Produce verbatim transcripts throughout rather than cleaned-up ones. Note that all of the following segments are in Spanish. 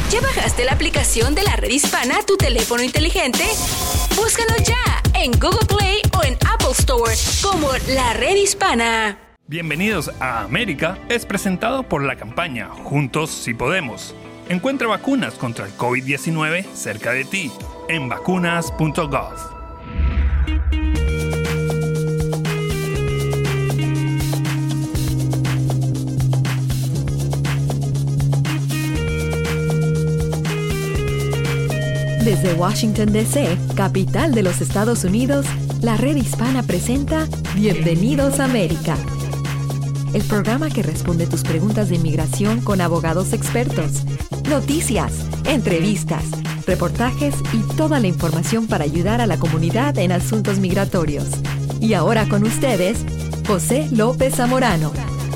¿Ya bajaste la aplicación de la Red Hispana a tu teléfono inteligente? Búscanos ya en Google Play o en Apple Store como La Red Hispana. Bienvenidos a América es presentado por la campaña Juntos Si Podemos. Encuentra vacunas contra el COVID diecinueve cerca de ti en vacunas punto gov. Desde Washington, D C, capital de los Estados Unidos, la Red Hispana presenta Bienvenidos a América, el programa que responde tus preguntas de inmigración con abogados expertos, noticias, entrevistas, reportajes y toda la información para ayudar a la comunidad en asuntos migratorios. Y ahora con ustedes, José López Zamorano.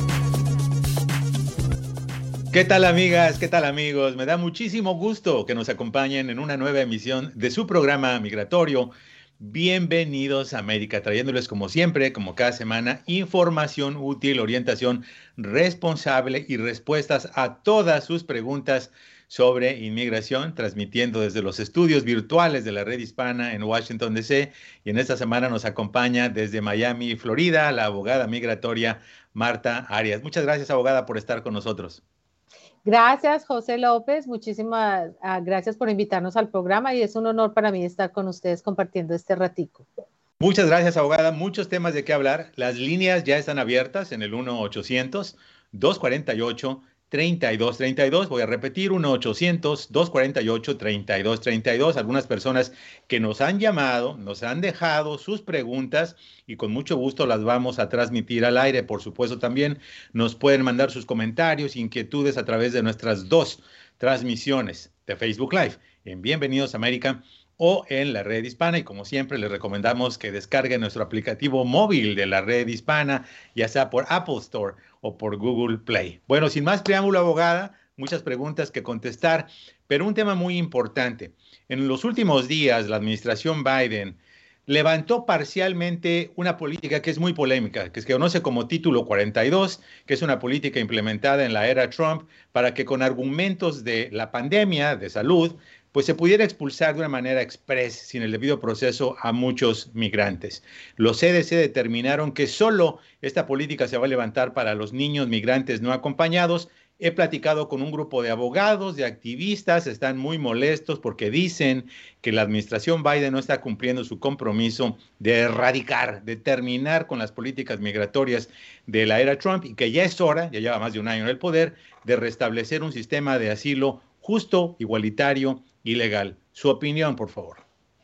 ¿Qué tal, amigas? ¿Qué tal, amigos? Me da muchísimo gusto que nos acompañen en una nueva emisión de su programa migratorio. Bienvenidos a América, trayéndoles como siempre, como cada semana, información útil, orientación responsable y respuestas a todas sus preguntas sobre inmigración, transmitiendo desde los estudios virtuales de la Red Hispana en Washington, D C. Y en esta semana nos acompaña desde Miami, Florida, la abogada migratoria Marta Arias. Muchas gracias, abogada, por estar con nosotros. Gracias, José López. Muchísimas uh, gracias por invitarnos al programa y es un honor para mí estar con ustedes compartiendo este ratico. Muchas gracias, abogada. Muchos temas de qué hablar. Las líneas ya están abiertas en el uno ochocientos, dos cuarenta y ocho, treinta y dos treinta y dos. Voy a repetir, uno ochocientos, dos cuarenta y ocho, treinta y dos treinta y dos. Algunas personas que nos han llamado, nos han dejado sus preguntas y con mucho gusto las vamos a transmitir al aire. Por supuesto, también nos pueden mandar sus comentarios, inquietudes a través de nuestras dos transmisiones de Facebook Live en Bienvenidos a América o en la Red Hispana. Y como siempre, les recomendamos que descarguen nuestro aplicativo móvil de la Red Hispana, ya sea por Apple Store o por Google Play. Bueno, sin más preámbulo, abogada, muchas preguntas que contestar, pero un tema muy importante. En los últimos días, la administración Biden levantó parcialmente una política que es muy polémica, que se conoce como Título cuarenta y dos, que es una política implementada en la era Trump para que con argumentos de la pandemia de salud, pues se pudiera expulsar de una manera express, sin el debido proceso, a muchos migrantes. Los C D C determinaron que solo esta política se va a levantar para los niños migrantes no acompañados. He platicado con un grupo de abogados, de activistas, están muy molestos porque dicen que la administración Biden no está cumpliendo su compromiso de erradicar, de terminar con las políticas migratorias de la era Trump y que ya es hora, ya lleva más de un año en el poder, de restablecer un sistema de asilo justo, igualitario y legal. Su opinión, por favor.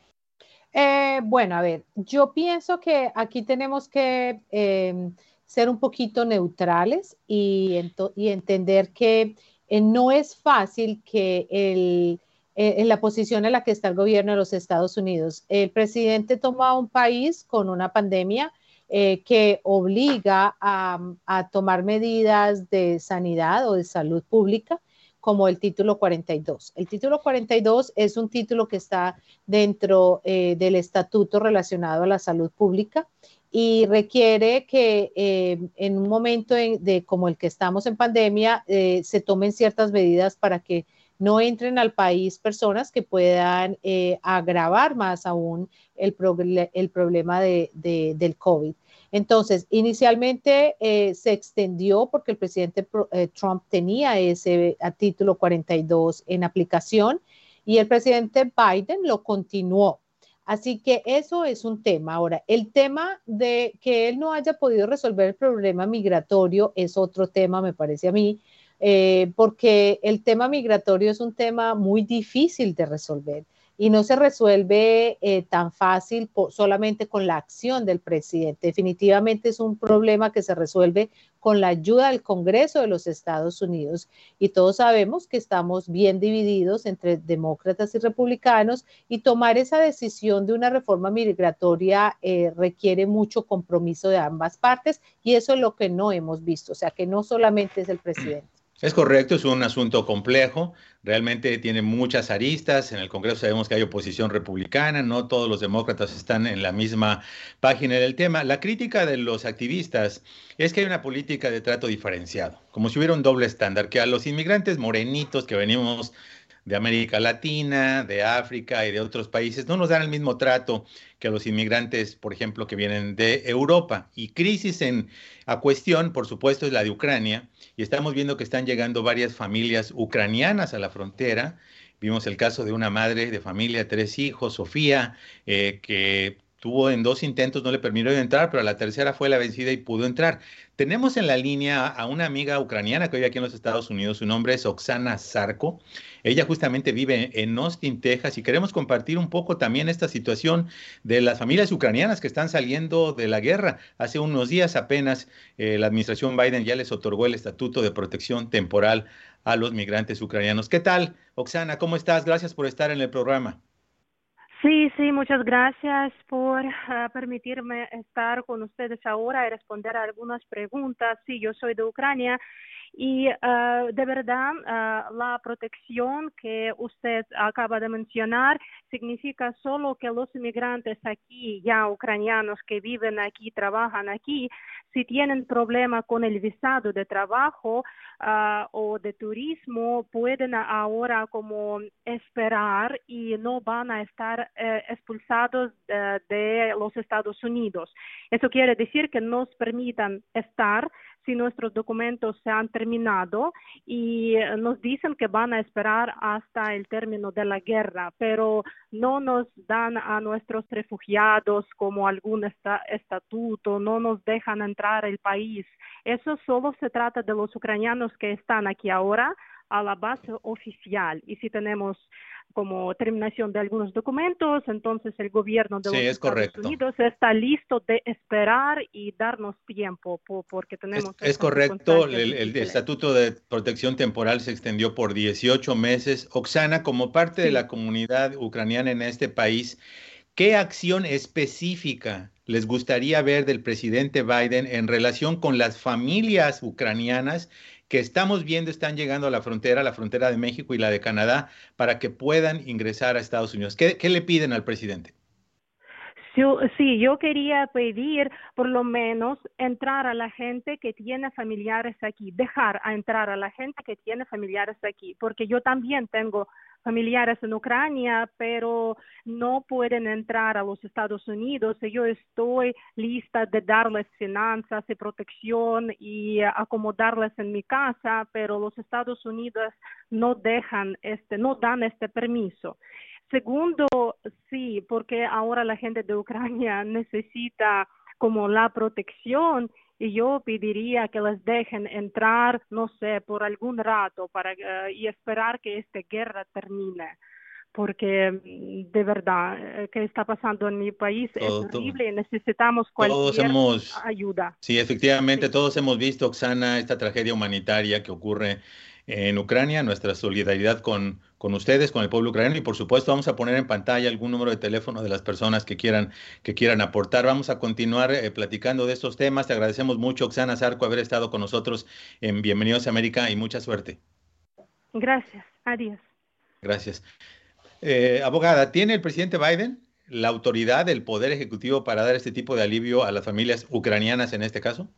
Eh, bueno, a ver, yo pienso que aquí tenemos que eh, ser un poquito neutrales y, ento- y entender que eh, no es fácil que el, eh, en la posición en la que está el gobierno de los Estados Unidos, el presidente toma un país con una pandemia eh, que obliga a, a tomar medidas de sanidad o de salud pública, como el título cuarenta y dos. El título cuarenta y dos es un título que está dentro eh, del estatuto relacionado a la salud pública y requiere que eh, en un momento en, de, como el que estamos en pandemia eh, se tomen ciertas medidas para que no entren al país personas que puedan eh, agravar más aún el, proble- el problema de, de, del COVID. Entonces, inicialmente eh, se extendió porque el presidente eh, Trump tenía ese a título cuarenta y dos en aplicación y el presidente Biden lo continuó. Así que eso es un tema. Ahora, el tema de que él no haya podido resolver el problema migratorio es otro tema, me parece a mí, eh, porque el tema migratorio es un tema muy difícil de resolver. Y no se resuelve eh, tan fácil por, solamente con la acción del presidente. Definitivamente es un problema que se resuelve con la ayuda del Congreso de los Estados Unidos. Y todos sabemos que estamos bien divididos entre demócratas y republicanos y tomar esa decisión de una reforma migratoria eh, requiere mucho compromiso de ambas partes y eso es lo que no hemos visto. O sea, que no solamente es el presidente. Es correcto, es un asunto complejo, realmente tiene muchas aristas. En el Congreso sabemos que hay oposición republicana, no todos los demócratas están en la misma página del tema. La crítica de los activistas es que hay una política de trato diferenciado, como si hubiera un doble estándar, que a los inmigrantes morenitos que venimos de América Latina, de África y de otros países, no nos dan el mismo trato que a los inmigrantes, por ejemplo, que vienen de Europa. Y crisis en a cuestión, por supuesto, es la de Ucrania, y estamos viendo que están llegando varias familias ucranianas a la frontera. Vimos el caso de una madre de familia, tres hijos, Sofía, eh, que tuvo en dos intentos, no le permitieron entrar, pero a la tercera fue la vencida y pudo entrar. Tenemos en la línea a una amiga ucraniana que vive aquí en los Estados Unidos, su nombre es Oksana Zarko. Ella justamente vive en Austin, Texas, y queremos compartir un poco también esta situación de las familias ucranianas que están saliendo de la guerra. Hace unos días apenas eh, la administración Biden ya les otorgó el estatuto de protección temporal a los migrantes ucranianos. ¿Qué tal, Oksana? ¿Cómo estás? Gracias por estar en el programa. Sí, sí, muchas gracias por uh, permitirme estar con ustedes ahora y responder a algunas preguntas. Sí, yo soy de Ucrania y uh, de verdad uh, la protección que usted acaba de mencionar significa solo que los inmigrantes aquí, ya ucranianos que viven aquí, trabajan aquí, si tienen problema con el visado de trabajo uh, o de turismo, pueden ahora como esperar y no van a estar eh, expulsados uh, de los Estados Unidos. Eso quiere decir que nos permitan estar si nuestros documentos se han terminado y nos dicen que van a esperar hasta el término de la guerra, pero no nos dan a nuestros refugiados como algún esta- estatuto, no nos dejan entrar al país. Eso solo se trata de los ucranianos que están aquí ahora a la base oficial. Y si tenemos como terminación de algunos documentos, entonces el gobierno de Sí, los es Estados correcto. Unidos está listo de esperar y darnos tiempo po- porque Es, tenemos es estas correcto, circunstancias el, el difíciles. estatuto de protección temporal se extendió por dieciocho meses. Oksana, como parte de Sí. la comunidad ucraniana en este país, ¿qué acción específica les gustaría ver del presidente Biden en relación con las familias ucranianas que estamos viendo están llegando a la frontera, la frontera de México y la de Canadá, para que puedan ingresar a Estados Unidos? ¿Qué, qué le piden al presidente? Sí, sí, yo quería pedir por lo menos entrar a la gente que tiene familiares aquí, dejar a entrar a la gente que tiene familiares aquí, porque yo también tengo familiares en Ucrania, pero no pueden entrar a los Estados Unidos y yo estoy lista de darles finanzas y protección y acomodarles en mi casa, pero los Estados Unidos no dejan este, no dan este permiso. Segundo, sí, porque ahora la gente de Ucrania necesita como la protección y yo pediría que les dejen entrar, no sé, por algún rato para uh, y esperar que esta guerra termine. Porque de verdad, eh, que está pasando en mi país es Todo, todo. terrible y necesitamos Todos cualquier hemos, ayuda. sí, efectivamente, Sí. todos hemos visto, Oksana, esta tragedia humanitaria que ocurre en Ucrania, nuestra solidaridad con, con ustedes, con el pueblo ucraniano, y por supuesto vamos a poner en pantalla algún número de teléfono de las personas que quieran, que quieran aportar. Vamos a continuar eh, platicando de estos temas. Te agradecemos mucho, Oksana Zarko, haber estado con nosotros en Bienvenidos a América y mucha suerte. Gracias. Adiós. Gracias. Eh, abogada, ¿tiene el presidente Biden la autoridad, el poder ejecutivo para dar este tipo de alivio a las familias ucranianas en este caso?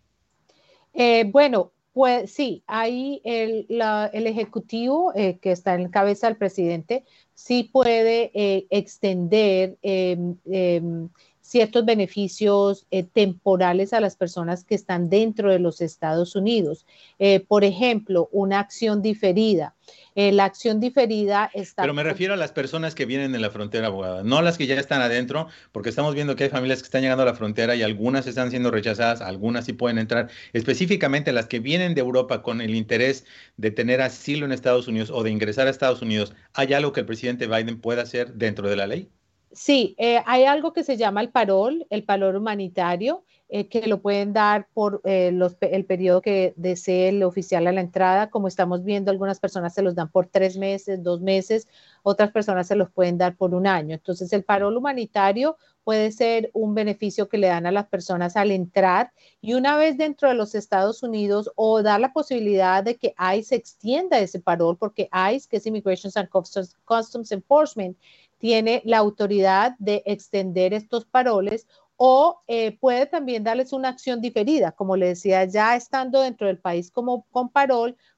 Eh, bueno, pues sí, ahí el, la, el ejecutivo eh, que está en cabeza del presidente sí puede eh, extender eh, eh, ciertos beneficios eh, temporales a las personas que están dentro de los Estados Unidos. Eh, por ejemplo, una acción diferida. Eh, la acción diferida está... Pero me refiero a las personas que vienen de la frontera, abogada, no a las que ya están adentro, porque estamos viendo que hay familias que están llegando a la frontera y algunas están siendo rechazadas, algunas sí pueden entrar. Específicamente las que vienen de Europa con el interés de tener asilo en Estados Unidos o de ingresar a Estados Unidos, ¿hay algo que el presidente Biden pueda hacer dentro de la ley? Sí, eh, hay algo que se llama el parol, el parol humanitario, eh, que lo pueden dar por eh, los, el periodo que desee el oficial a la entrada. Como estamos viendo, algunas personas se los dan por tres meses, dos meses, otras personas se los pueden dar por un año. Entonces, el parol humanitario puede ser un beneficio que le dan a las personas al entrar y una vez dentro de los Estados Unidos o dar la posibilidad de que ICE extienda ese parol, porque ICE, que es Immigration and Customs, Customs Enforcement, tiene la autoridad de extender estos paroles o eh, puede también darles una acción diferida, como le decía, ya estando dentro del país como con parol,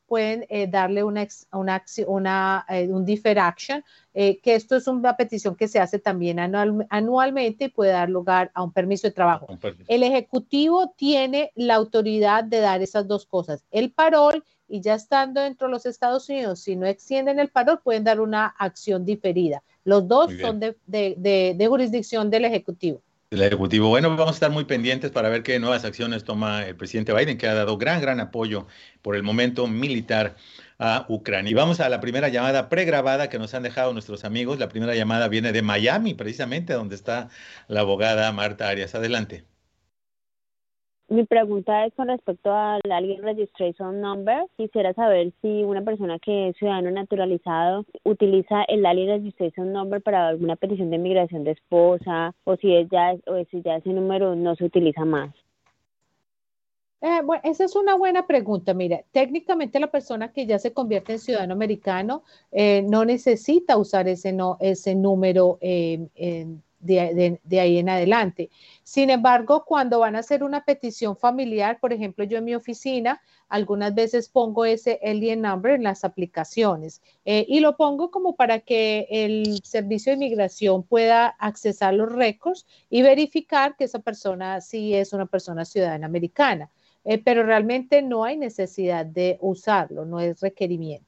pueden eh, darle una, ex, una, una eh, un deferred action, eh, que esto es una petición que se hace también anual, anualmente y puede dar lugar a un permiso de trabajo. Permiso. El ejecutivo tiene la autoridad de dar esas dos cosas, el parol, y ya estando dentro de los Estados Unidos, si no extienden el parol, pueden dar una acción diferida. Los dos son de, de, de, de jurisdicción del ejecutivo. El Ejecutivo. Bueno, vamos a estar muy pendientes para ver qué nuevas acciones toma el presidente Biden, que ha dado gran, gran apoyo por el momento militar a Ucrania. Y vamos a la primera llamada pregrabada que nos han dejado nuestros amigos. La primera llamada viene de Miami, precisamente, donde está la abogada Marta Arias. Adelante. Mi pregunta es con respecto al Alien Registration Number. Quisiera saber si una persona que es ciudadano naturalizado utiliza el Alien Registration Number para alguna petición de inmigración de esposa, o si, es ya, o si ya ese número no se utiliza más. Eh, bueno, esa es una buena pregunta. Mira, técnicamente la persona que ya se convierte en ciudadano americano eh, no necesita usar ese, no, ese número eh, en De, de, de ahí en adelante. Sin embargo, cuando van a hacer una petición familiar, por ejemplo, yo en mi oficina, algunas veces pongo ese alien number en las aplicaciones eh, y lo pongo como para que el servicio de inmigración pueda accesar los récords y verificar que esa persona sí es una persona ciudadana americana, eh, pero realmente no hay necesidad de usarlo, no es requerimiento.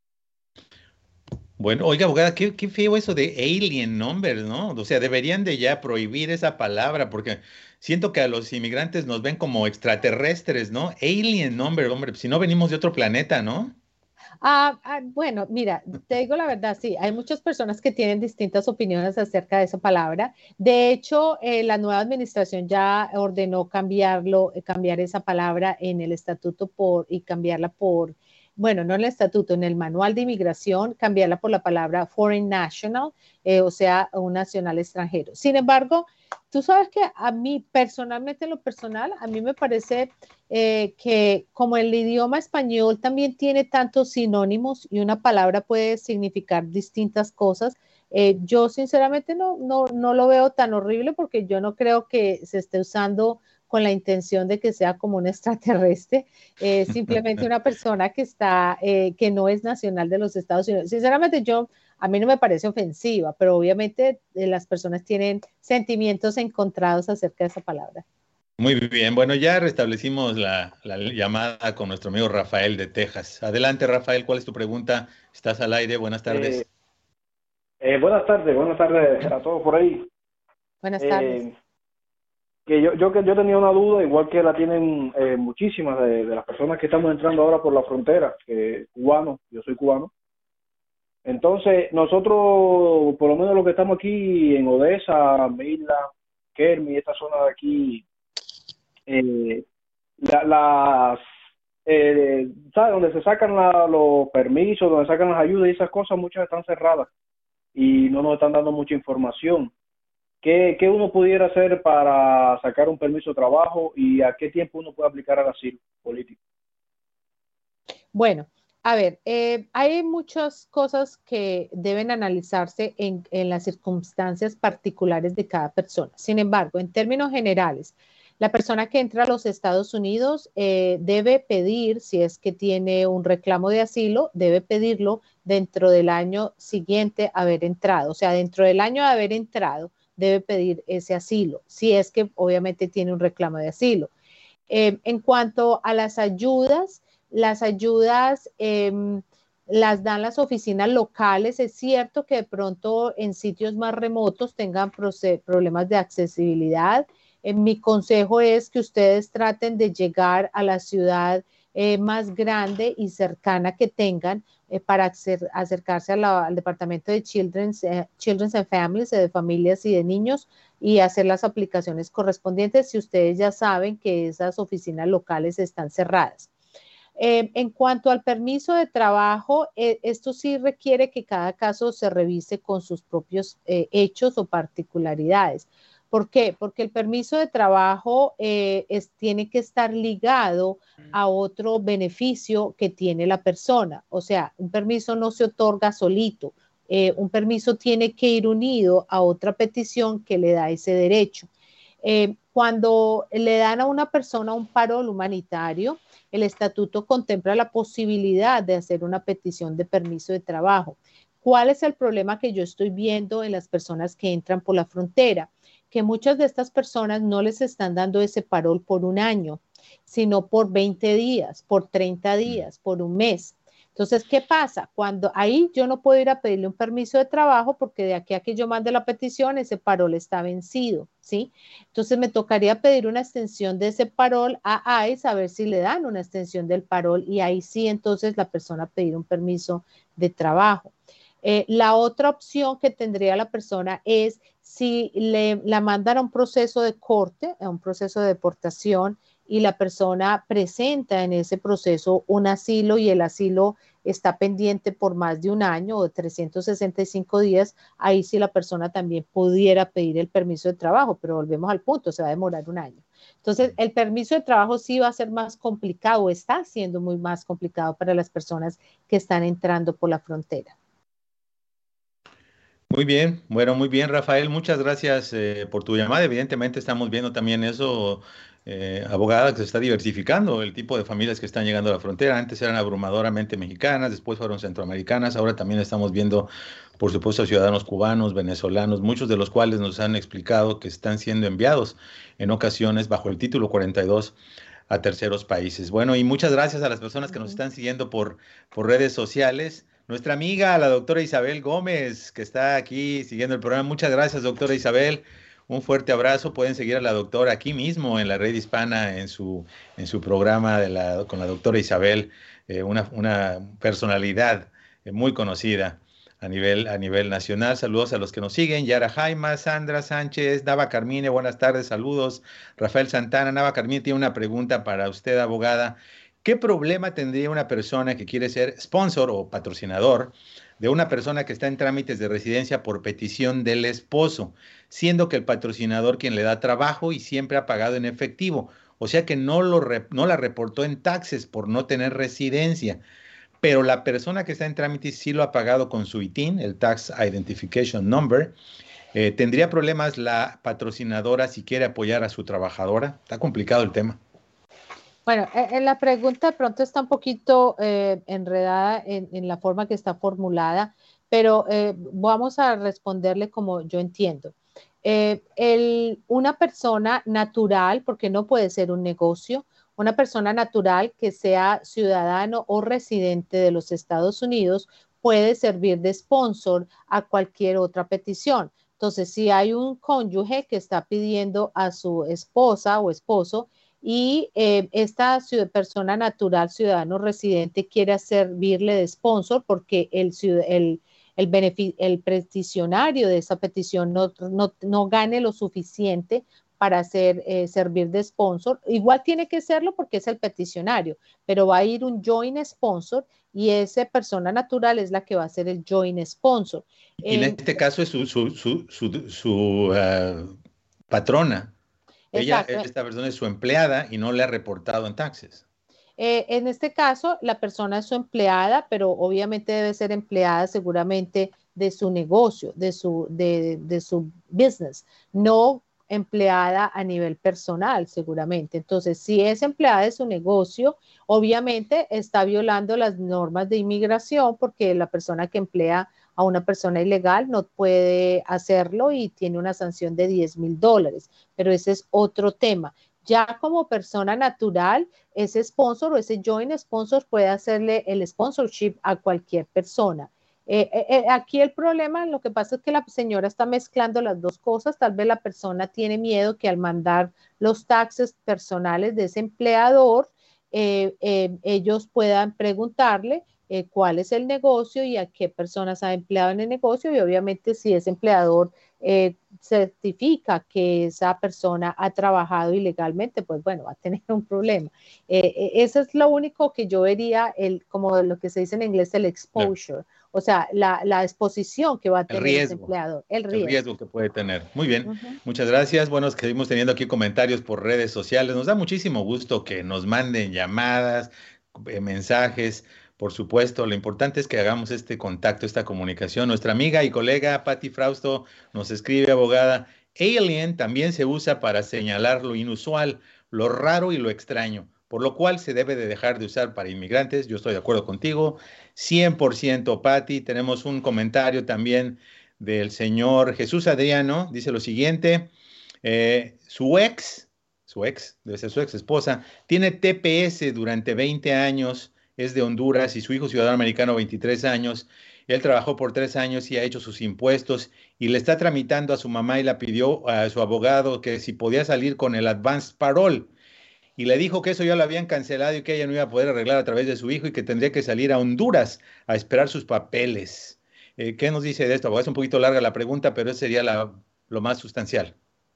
Bueno, oiga, abogada, qué, qué feo eso de alien number, ¿no? O sea, deberían de ya prohibir esa palabra porque siento que a los inmigrantes nos ven como extraterrestres, ¿no? Alien number, hombre, si no venimos de otro planeta, ¿no? Ah, ah, bueno, mira, te digo la verdad, sí, hay muchas personas que tienen distintas opiniones acerca de esa palabra. De hecho, eh, la nueva administración ya ordenó cambiarlo, eh, cambiar esa palabra en el estatuto por, y cambiarla por... bueno, no en el estatuto, en el manual de inmigración, cambiarla por la palabra foreign national, eh, o sea, un nacional extranjero. Sin embargo, tú sabes que a mí personalmente, en lo personal, a mí me parece eh, que como el idioma español también tiene tantos sinónimos y una palabra puede significar distintas cosas, eh, yo sinceramente no, no, no lo veo tan horrible porque yo no creo que se esté usando con la intención de que sea como un extraterrestre, eh, simplemente una persona que está, eh, que no es nacional de los Estados Unidos. Sinceramente, yo, a mí no me parece ofensiva, pero obviamente eh, las personas tienen sentimientos encontrados acerca de esa palabra. Muy bien, bueno, ya restablecimos la, la llamada con nuestro amigo Rafael de Texas. Adelante, Rafael, ¿cuál es tu pregunta? Estás al aire, buenas tardes. Eh, eh, buenas tardes, buenas tardes a todos por ahí. Buenas tardes. Eh, que yo, yo que yo tenía una duda, igual que la tienen eh, muchísimas de, de las personas que estamos entrando ahora por la frontera, que cubanos, yo soy cubano. Entonces, nosotros, por lo menos los que estamos aquí en Odessa, Mila, Kermi, esta zona de aquí, eh, la, las, eh, ¿sabes? Donde se sacan la, los permisos, donde sacan las ayudas y esas cosas, muchas están cerradas y no nos están dando mucha información. ¿Qué, ¿Qué uno pudiera hacer para sacar un permiso de trabajo y a qué tiempo uno puede aplicar al asilo político? Bueno, a ver, eh, hay muchas cosas que deben analizarse en, en las circunstancias particulares de cada persona. Sin embargo, en términos generales, la persona que entra a los Estados Unidos eh, debe pedir, si es que tiene un reclamo de asilo, debe pedirlo dentro del año siguiente a haber entrado. O sea, dentro del año de haber entrado, debe pedir ese asilo, si es que obviamente tiene un reclamo de asilo. Eh, en cuanto a las ayudas, las ayudas eh, las dan las oficinas locales. Es cierto que de pronto en sitios más remotos tengan problemas de accesibilidad. Eh, mi consejo es que ustedes traten de llegar a la ciudad eh, más grande y cercana que tengan eh, para acer acercarse a la, al departamento de Children's, eh, Children's and Families, eh, de familias y de niños, y hacer las aplicaciones correspondientes si ustedes ya saben que esas oficinas locales están cerradas. Eh, en cuanto al permiso de trabajo, eh, esto sí requiere que cada caso se revise con sus propios eh, hechos o particularidades. ¿Por qué? Porque el permiso de trabajo eh, es, tiene que estar ligado a otro beneficio que tiene la persona. O sea, un permiso no se otorga solito. Eh, un permiso tiene que ir unido a otra petición que le da ese derecho. Eh, Cuando le dan a una persona un parol humanitario, el estatuto contempla la posibilidad de hacer una petición de permiso de trabajo. ¿Cuál es el problema que yo estoy viendo en las personas que entran por la frontera? Que muchas de estas personas no les están dando ese parol por un año, sino por veinte días, por treinta días, por un mes. Entonces, ¿qué pasa? Cuando ahí yo no puedo ir a pedirle un permiso de trabajo porque de aquí a que yo mande la petición, ese parol está vencido, ¿sí? Entonces, me tocaría pedir una extensión de ese parol a I C E a ver si le dan una extensión del parol y ahí sí, entonces, la persona pedir un permiso de trabajo. Eh, la otra opción que tendría la persona es si le, la mandan a un proceso de corte, a un proceso de deportación, y la persona presenta en ese proceso un asilo y el asilo está pendiente por más de un año o de trescientos sesenta y cinco días, ahí sí la persona también pudiera pedir el permiso de trabajo, pero volvemos al punto, se va a demorar un año. Entonces, el permiso de trabajo sí va a ser más complicado, está siendo muy más complicado para las personas que están entrando por la frontera. Muy bien, bueno, muy bien, Rafael, muchas gracias eh, por tu llamada. Evidentemente estamos viendo también eso, eh, abogada, que se está diversificando el tipo de familias que están llegando a la frontera. Antes eran abrumadoramente mexicanas, después fueron centroamericanas, ahora también estamos viendo, por supuesto, ciudadanos cubanos, venezolanos, muchos de los cuales nos han explicado que están siendo enviados en ocasiones bajo el título cuarenta y dos a terceros países. Bueno, y muchas gracias a las personas que nos están siguiendo por, por redes sociales. Nuestra amiga, la doctora Isabel Gómez, que está aquí siguiendo el programa. Muchas gracias, doctora Isabel. Un fuerte abrazo. Pueden seguir a la doctora aquí mismo en la Red Hispana, en su, en su programa de la, con la doctora Isabel, eh, una, una personalidad eh, muy conocida a nivel, a nivel nacional. Saludos a los que nos siguen. Yara Jaima, Sandra Sánchez, Nava Carmine, buenas tardes, saludos. Rafael Santana, Nava Carmine tiene una pregunta para usted, abogada. ¿Qué problema tendría una persona que quiere ser sponsor o patrocinador de una persona que está en trámites de residencia por petición del esposo, siendo que el patrocinador quien le da trabajo y siempre ha pagado en efectivo? O sea que no, lo no la reportó en taxes por no tener residencia, pero la persona que está en trámites sí lo ha pagado con su I T I N, el Tax Identification Number. Eh, ¿Tendría problemas la patrocinadora si quiere apoyar a su trabajadora? Está complicado el tema. Bueno, en la pregunta de pronto está un poquito eh, enredada en, en la forma que está formulada, pero eh, vamos a responderle como yo entiendo. Eh, el, una persona natural, porque no puede ser un negocio, una persona natural que sea ciudadano o residente de los Estados Unidos puede servir de sponsor a cualquier otra petición. Entonces, si hay un cónyuge que está pidiendo a su esposa o esposo, y eh, esta persona natural, ciudadano residente, quiere servirle de sponsor porque el, el, el, el peticionario de esa petición no, no, no gane lo suficiente para hacer, eh, servir de sponsor. Igual tiene que serlo porque es el peticionario, pero va a ir un joint sponsor y esa persona natural es la que va a ser el joint sponsor. Y en eh, este caso es su, su, su, su, su uh, patrona. Ella, esta persona es su empleada y no le ha reportado en taxes. Eh, en este caso, la persona es su empleada, pero obviamente debe ser empleada seguramente de su negocio, de su, de, de su business, no empleada a nivel personal, seguramente. Entonces, si es empleada de su negocio, obviamente está violando las normas de inmigración porque la persona que emplea a una persona ilegal no puede hacerlo y tiene una sanción de diez mil dólares, pero ese es otro tema. Ya como persona natural, ese sponsor o ese joint sponsor puede hacerle el sponsorship a cualquier persona. Eh, eh, aquí el problema, lo que pasa es que la señora está mezclando las dos cosas. Tal vez la persona tiene miedo que al mandar los taxes personales de ese empleador, eh, eh, ellos puedan preguntarle eh, cuál es el negocio y a qué personas ha empleado en el negocio, y obviamente si ese empleador eh, certifica que esa persona ha trabajado ilegalmente, pues bueno, va a tener un problema. Eh, eh, eso es lo único que yo vería, el, como lo que se dice en inglés, el exposure, no. O sea, la, la exposición que va a tener ese empleador, el riesgo. El riesgo que puede tener. Muy bien, uh-huh. Muchas gracias. Bueno, seguimos teniendo aquí comentarios por redes sociales. Nos da muchísimo gusto que nos manden llamadas, eh, mensajes. Por supuesto, lo importante es que hagamos este contacto, esta comunicación. Nuestra amiga y colega Patti Frausto nos escribe, abogada, Alien también se usa para señalar lo inusual, lo raro y lo extraño, por lo cual se debe de dejar de usar para inmigrantes. Yo estoy de acuerdo contigo, cien por ciento, Patti. Tenemos un comentario también del señor Jesús Adriano. Dice lo siguiente, eh, su ex, su ex, debe ser su ex esposa, tiene T P S durante veinte años, es de Honduras y su hijo ciudadano americano veintitrés años. Él trabajó por tres años y ha hecho sus impuestos y le está tramitando a su mamá y la pidió a su abogado que si podía salir con el advance parole. Y le dijo que eso ya lo habían cancelado y que ella no iba a poder arreglar a través de su hijo y que tendría que salir a Honduras a esperar sus papeles. Eh, ¿Qué nos dice de esto? Es un poquito larga la pregunta, pero ese sería la, lo más sustancial.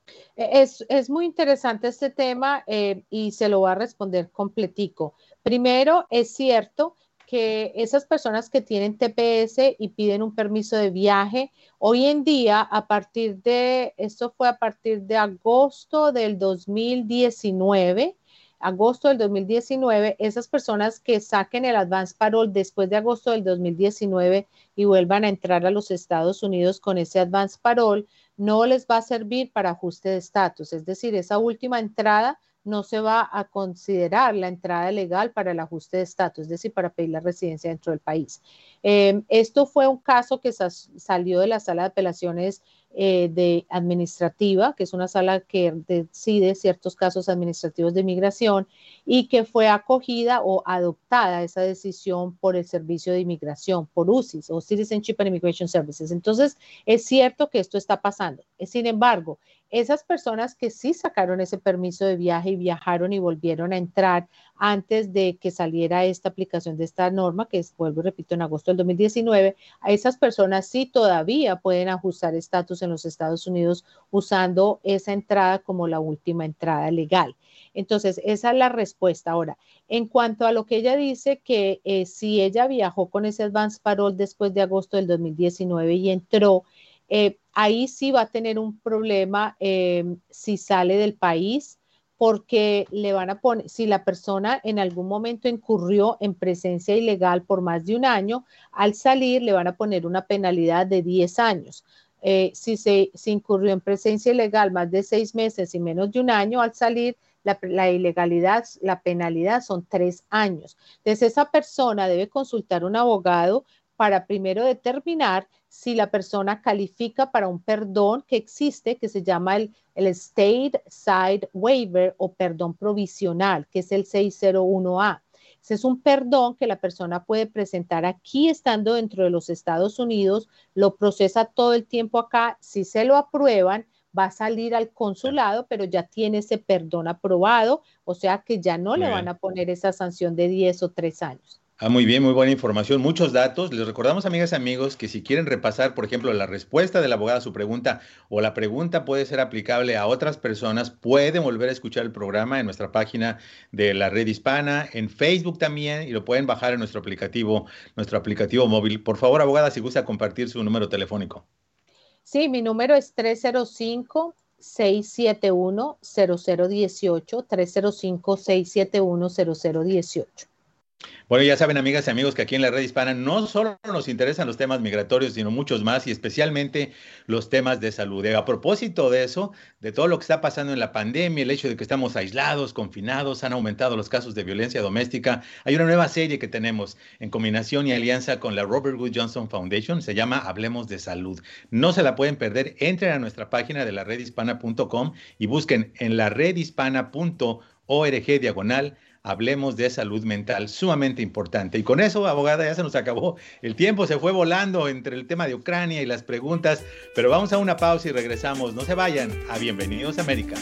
Es, es muy interesante este tema eh, y se lo voy a responder completico. Primero, es cierto que esas personas que tienen T P S y piden un permiso de viaje, hoy en día, a partir de, esto fue a partir de agosto del dos mil diecinueve, agosto del dos mil diecinueve, esas personas que saquen el advance parole después de agosto del dos mil diecinueve y vuelvan a entrar a los Estados Unidos con ese advance parole, no les va a servir para ajuste de estatus, es decir, esa última entrada no se va a considerar la entrada legal para el ajuste de estatus, es decir, para pedir la residencia dentro del país. Eh, esto fue un caso que sa- salió de la sala de apelaciones eh, de administrativa, que es una sala que decide ciertos casos administrativos de migración y que fue acogida o adoptada esa decisión por el Servicio de Inmigración, por U C I S o Citizenship and Immigration Services. Entonces, es cierto que esto está pasando. Sin embargo, esas personas que sí sacaron ese permiso de viaje y viajaron y volvieron a entrar antes de que saliera esta aplicación de esta norma, que es, vuelvo y repito, en agosto del dos mil diecinueve, a esas personas sí todavía pueden ajustar estatus en los Estados Unidos usando esa entrada como la última entrada legal. Entonces, esa es la respuesta. Ahora, en cuanto a lo que ella dice, que eh, si ella viajó con ese advance parole después de agosto del dos mil diecinueve y entró, eh, ahí sí va a tener un problema eh, si sale del país, porque le van a poner, si la persona en algún momento incurrió en presencia ilegal por más de un año, al salir le van a poner una penalidad de diez años. Eh, si se si incurrió en presencia ilegal más de seis meses y menos de un año, al salir la, la ilegalidad, la penalidad son tres años. Entonces esa persona debe consultar a un abogado para primero determinar si la persona califica para un perdón que existe, que se llama el, el State Side Waiver o perdón provisional, que es el seiscientos uno A. Ese es un perdón que la persona puede presentar aquí estando dentro de los Estados Unidos, lo procesa todo el tiempo acá, si se lo aprueban, va a salir al consulado, pero ya tiene ese perdón aprobado, o sea que ya no le van a poner esa sanción de diez o tres años. Ah, muy bien, muy buena información, muchos datos. Les recordamos, amigas y amigos, que si quieren repasar, por ejemplo, la respuesta de la abogada a su pregunta o la pregunta puede ser aplicable a otras personas, pueden volver a escuchar el programa en nuestra página de la Red Hispana, en Facebook también, y lo pueden bajar en nuestro aplicativo, nuestro aplicativo móvil. Por favor, abogada, si gusta compartir su número telefónico. Sí, mi número es tres cero cinco, seis siete uno, cero cero uno ocho, tres cero cinco, seis siete uno, cero cero uno ocho. Bueno, ya saben, amigas y amigos, que aquí en la Red Hispana no solo nos interesan los temas migratorios, sino muchos más y especialmente los temas de salud. A propósito de eso, de todo lo que está pasando en la pandemia, el hecho de que estamos aislados, confinados, han aumentado los casos de violencia doméstica. Hay una nueva serie que tenemos en combinación y alianza con la Robert Wood Johnson Foundation, se llama Hablemos de Salud. No se la pueden perder, entren a nuestra página de la red hispana punto com y busquen en la red hispana punto org diagonal Hablemos de Salud Mental, sumamente importante. Y con eso, abogada, ya se nos acabó el tiempo, se fue volando entre el tema de Ucrania y las preguntas, pero vamos a una pausa y regresamos. No se vayan a Bienvenidos a América.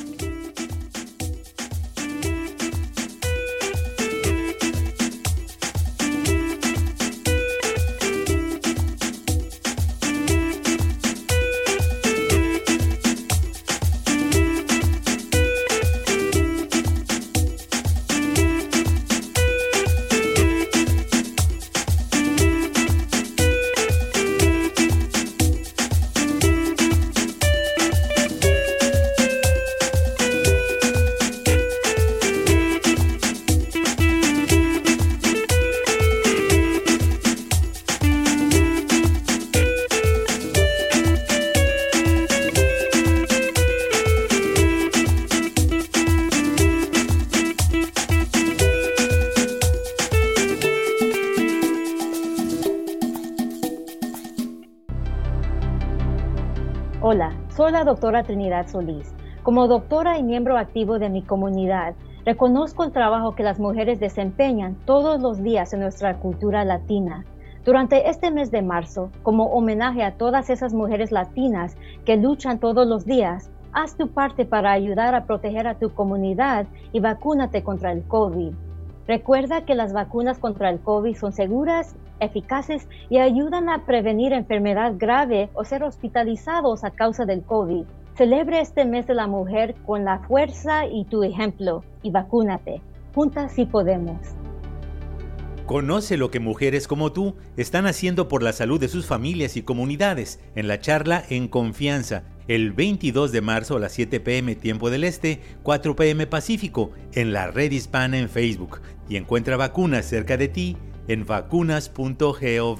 Hola, soy la doctora Trinidad Solís. Como doctora y miembro activo de mi comunidad, reconozco el trabajo que las mujeres desempeñan todos los días en nuestra cultura latina. Durante este mes de marzo, como homenaje a todas esas mujeres latinas que luchan todos los días, haz tu parte para ayudar a proteger a tu comunidad y vacúnate contra el COVID. Recuerda que las vacunas contra el COVID son seguras, eficaces y ayudan a prevenir enfermedad grave o ser hospitalizados a causa del COVID. Celebre este mes de la mujer con la fuerza y tu ejemplo y vacúnate. Juntas sí podemos. Conoce lo que mujeres como tú están haciendo por la salud de sus familias y comunidades en la charla En Confianza, el veintidós de marzo a las siete pe eme tiempo del Este, cuatro pe eme Pacífico, en la Red Hispana en Facebook, y encuentra vacunas cerca de ti en vacunas punto gov.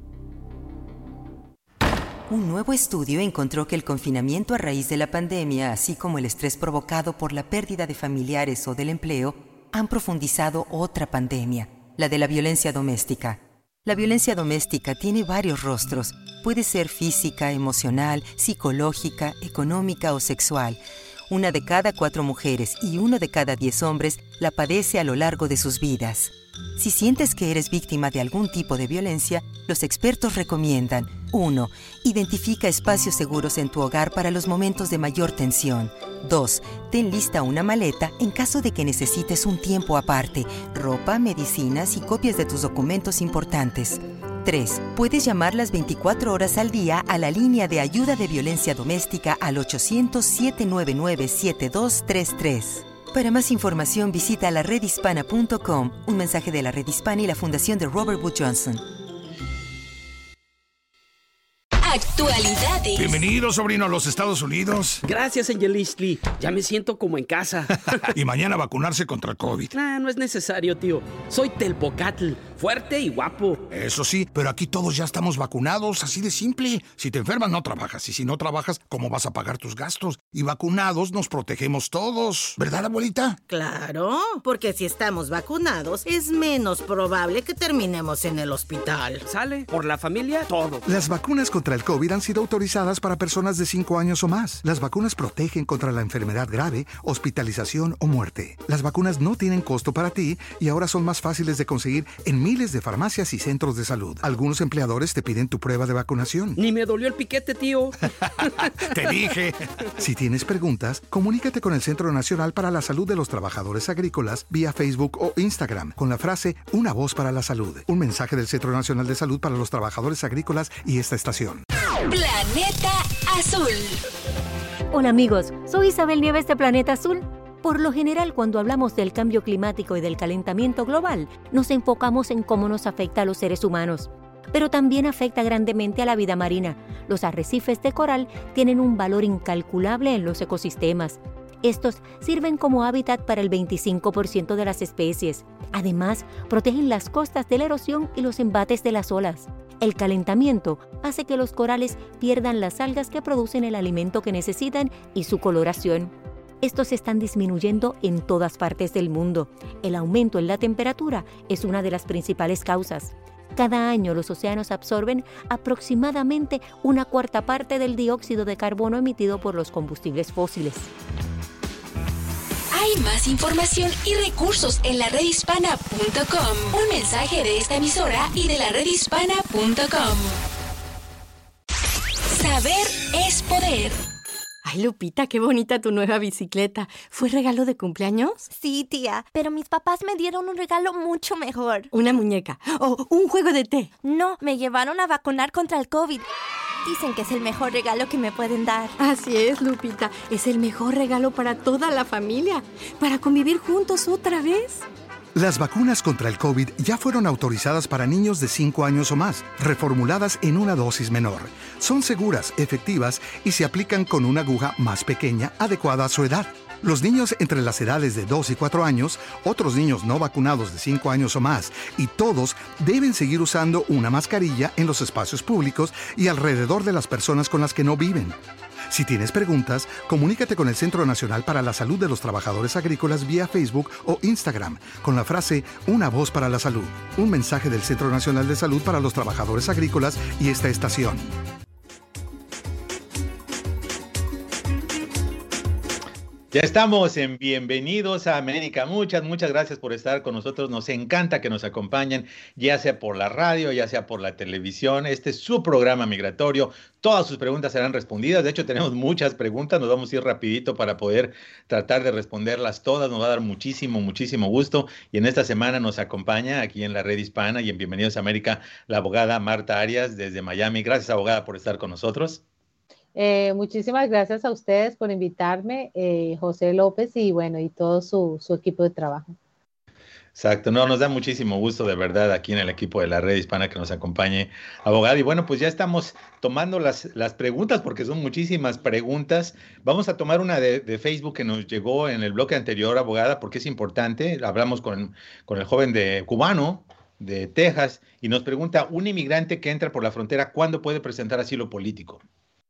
Un nuevo estudio encontró que el confinamiento a raíz de la pandemia, así como el estrés provocado por la pérdida de familiares o del empleo, han profundizado otra pandemia, la de la violencia doméstica. La violencia doméstica tiene varios rostros. Puede ser física, emocional, psicológica, económica o sexual. Una de cada cuatro mujeres y uno de cada diez hombres la padece a lo largo de sus vidas. Si sientes que eres víctima de algún tipo de violencia, los expertos recomiendan: uno. Identifica espacios seguros en tu hogar para los momentos de mayor tensión. dos. Ten lista una maleta en caso de que necesites un tiempo aparte, ropa, medicinas y copias de tus documentos importantes. tres. Puedes llamar las veinticuatro horas al día a la línea de ayuda de violencia doméstica al ochocientos, siete nueve nueve, siete dos tres tres. Para más información visita la red hispana punto com, un mensaje de la Red Hispana y la Fundación de Robert Wood Johnson. Actualidades. Bienvenido, sobrino, a los Estados Unidos. Gracias, Angelistli. Ya me siento como en casa. Y mañana vacunarse contra el COVID. Nah, no es necesario, tío. Soy Telpocatl, fuerte y guapo. Eso sí, pero aquí todos ya estamos vacunados, así de simple. Si te enfermas, no trabajas. Y si no trabajas, ¿cómo vas a pagar tus gastos? Y vacunados nos protegemos todos. ¿Verdad, abuelita? Claro, porque si estamos vacunados, es menos probable que terminemos en el hospital. Sale, por la familia, todo. Las vacunas contra el COVID han sido autorizadas para personas de cinco años o más. Las vacunas protegen contra la enfermedad grave, hospitalización o muerte. Las vacunas no tienen costo para ti y ahora son más fáciles de conseguir en miles de farmacias y centros de salud. Algunos empleadores te piden tu prueba de vacunación. Ni me dolió el piquete, tío. Te dije. Si tienes preguntas, comunícate con el Centro Nacional para la Salud de los Trabajadores Agrícolas vía Facebook o Instagram con la frase Una voz para la salud. Un mensaje del Centro Nacional de Salud para los Trabajadores Agrícolas y esta estación. Planeta Azul. Hola amigos, soy Isabel Nieves de Planeta Azul. Por lo general, cuando hablamos del cambio climático y del calentamiento global, nos enfocamos en cómo nos afecta a los seres humanos. Pero también afecta grandemente a la vida marina. Los arrecifes de coral tienen un valor incalculable en los ecosistemas. Estos sirven como hábitat para el veinticinco por ciento de las especies. Además, protegen las costas de la erosión y los embates de las olas. El calentamiento hace que los corales pierdan las algas que producen el alimento que necesitan y su coloración. Estos están disminuyendo en todas partes del mundo. El aumento en la temperatura es una de las principales causas. Cada año los océanos absorben aproximadamente una cuarta parte del dióxido de carbono emitido por los combustibles fósiles. Hay más información y recursos en la red hispana punto com. Un mensaje de esta emisora y de la red hispana punto com. Saber es poder. Ay, Lupita, qué bonita tu nueva bicicleta. ¿Fue regalo de cumpleaños? Sí, tía, pero mis papás me dieron un regalo mucho mejor. ¿Una muñeca? ¿O un juego de té? No, me llevaron a vacunar contra el COVID. Dicen que es el mejor regalo que me pueden dar. Así es, Lupita. Es el mejor regalo para toda la familia. Para convivir juntos otra vez. Las vacunas contra el COVID ya fueron autorizadas para niños de cinco años o más, reformuladas en una dosis menor. Son seguras, efectivas y se aplican con una aguja más pequeña, adecuada a su edad. Los niños entre las edades de dos y cuatro años, otros niños no vacunados de cinco años o más, y todos deben seguir usando una mascarilla en los espacios públicos y alrededor de las personas con las que no viven. Si tienes preguntas, comunícate con el Centro Nacional para la Salud de los Trabajadores Agrícolas vía Facebook o Instagram con la frase Una voz para la salud. Un mensaje del Centro Nacional de Salud para los Trabajadores Agrícolas y esta estación. Ya estamos en Bienvenidos a América. Muchas, muchas gracias por estar con nosotros. Nos encanta que nos acompañen, ya sea por la radio, ya sea por la televisión. Este es su programa migratorio. Todas sus preguntas serán respondidas. De hecho, tenemos muchas preguntas. Nos vamos a ir rapidito para poder tratar de responderlas todas. Nos va a dar muchísimo, muchísimo gusto. Y en esta semana nos acompaña aquí en la Red Hispana y en Bienvenidos a América la abogada Marta Arias desde Miami. Gracias, abogada, por estar con nosotros. Eh, muchísimas gracias a ustedes por invitarme, eh, José López y bueno, y todo su, su equipo de trabajo. Exacto, no, nos da muchísimo gusto de verdad aquí en el equipo de la Red Hispana que nos acompañe, abogada. Y bueno, pues ya estamos tomando las, las preguntas porque son muchísimas preguntas. Vamos a tomar una de, de Facebook que nos llegó en el bloque anterior, abogada, porque es importante. Hablamos con, con el joven de cubano de Texas y nos pregunta, un inmigrante que entra por la frontera, ¿cuándo puede presentar asilo político?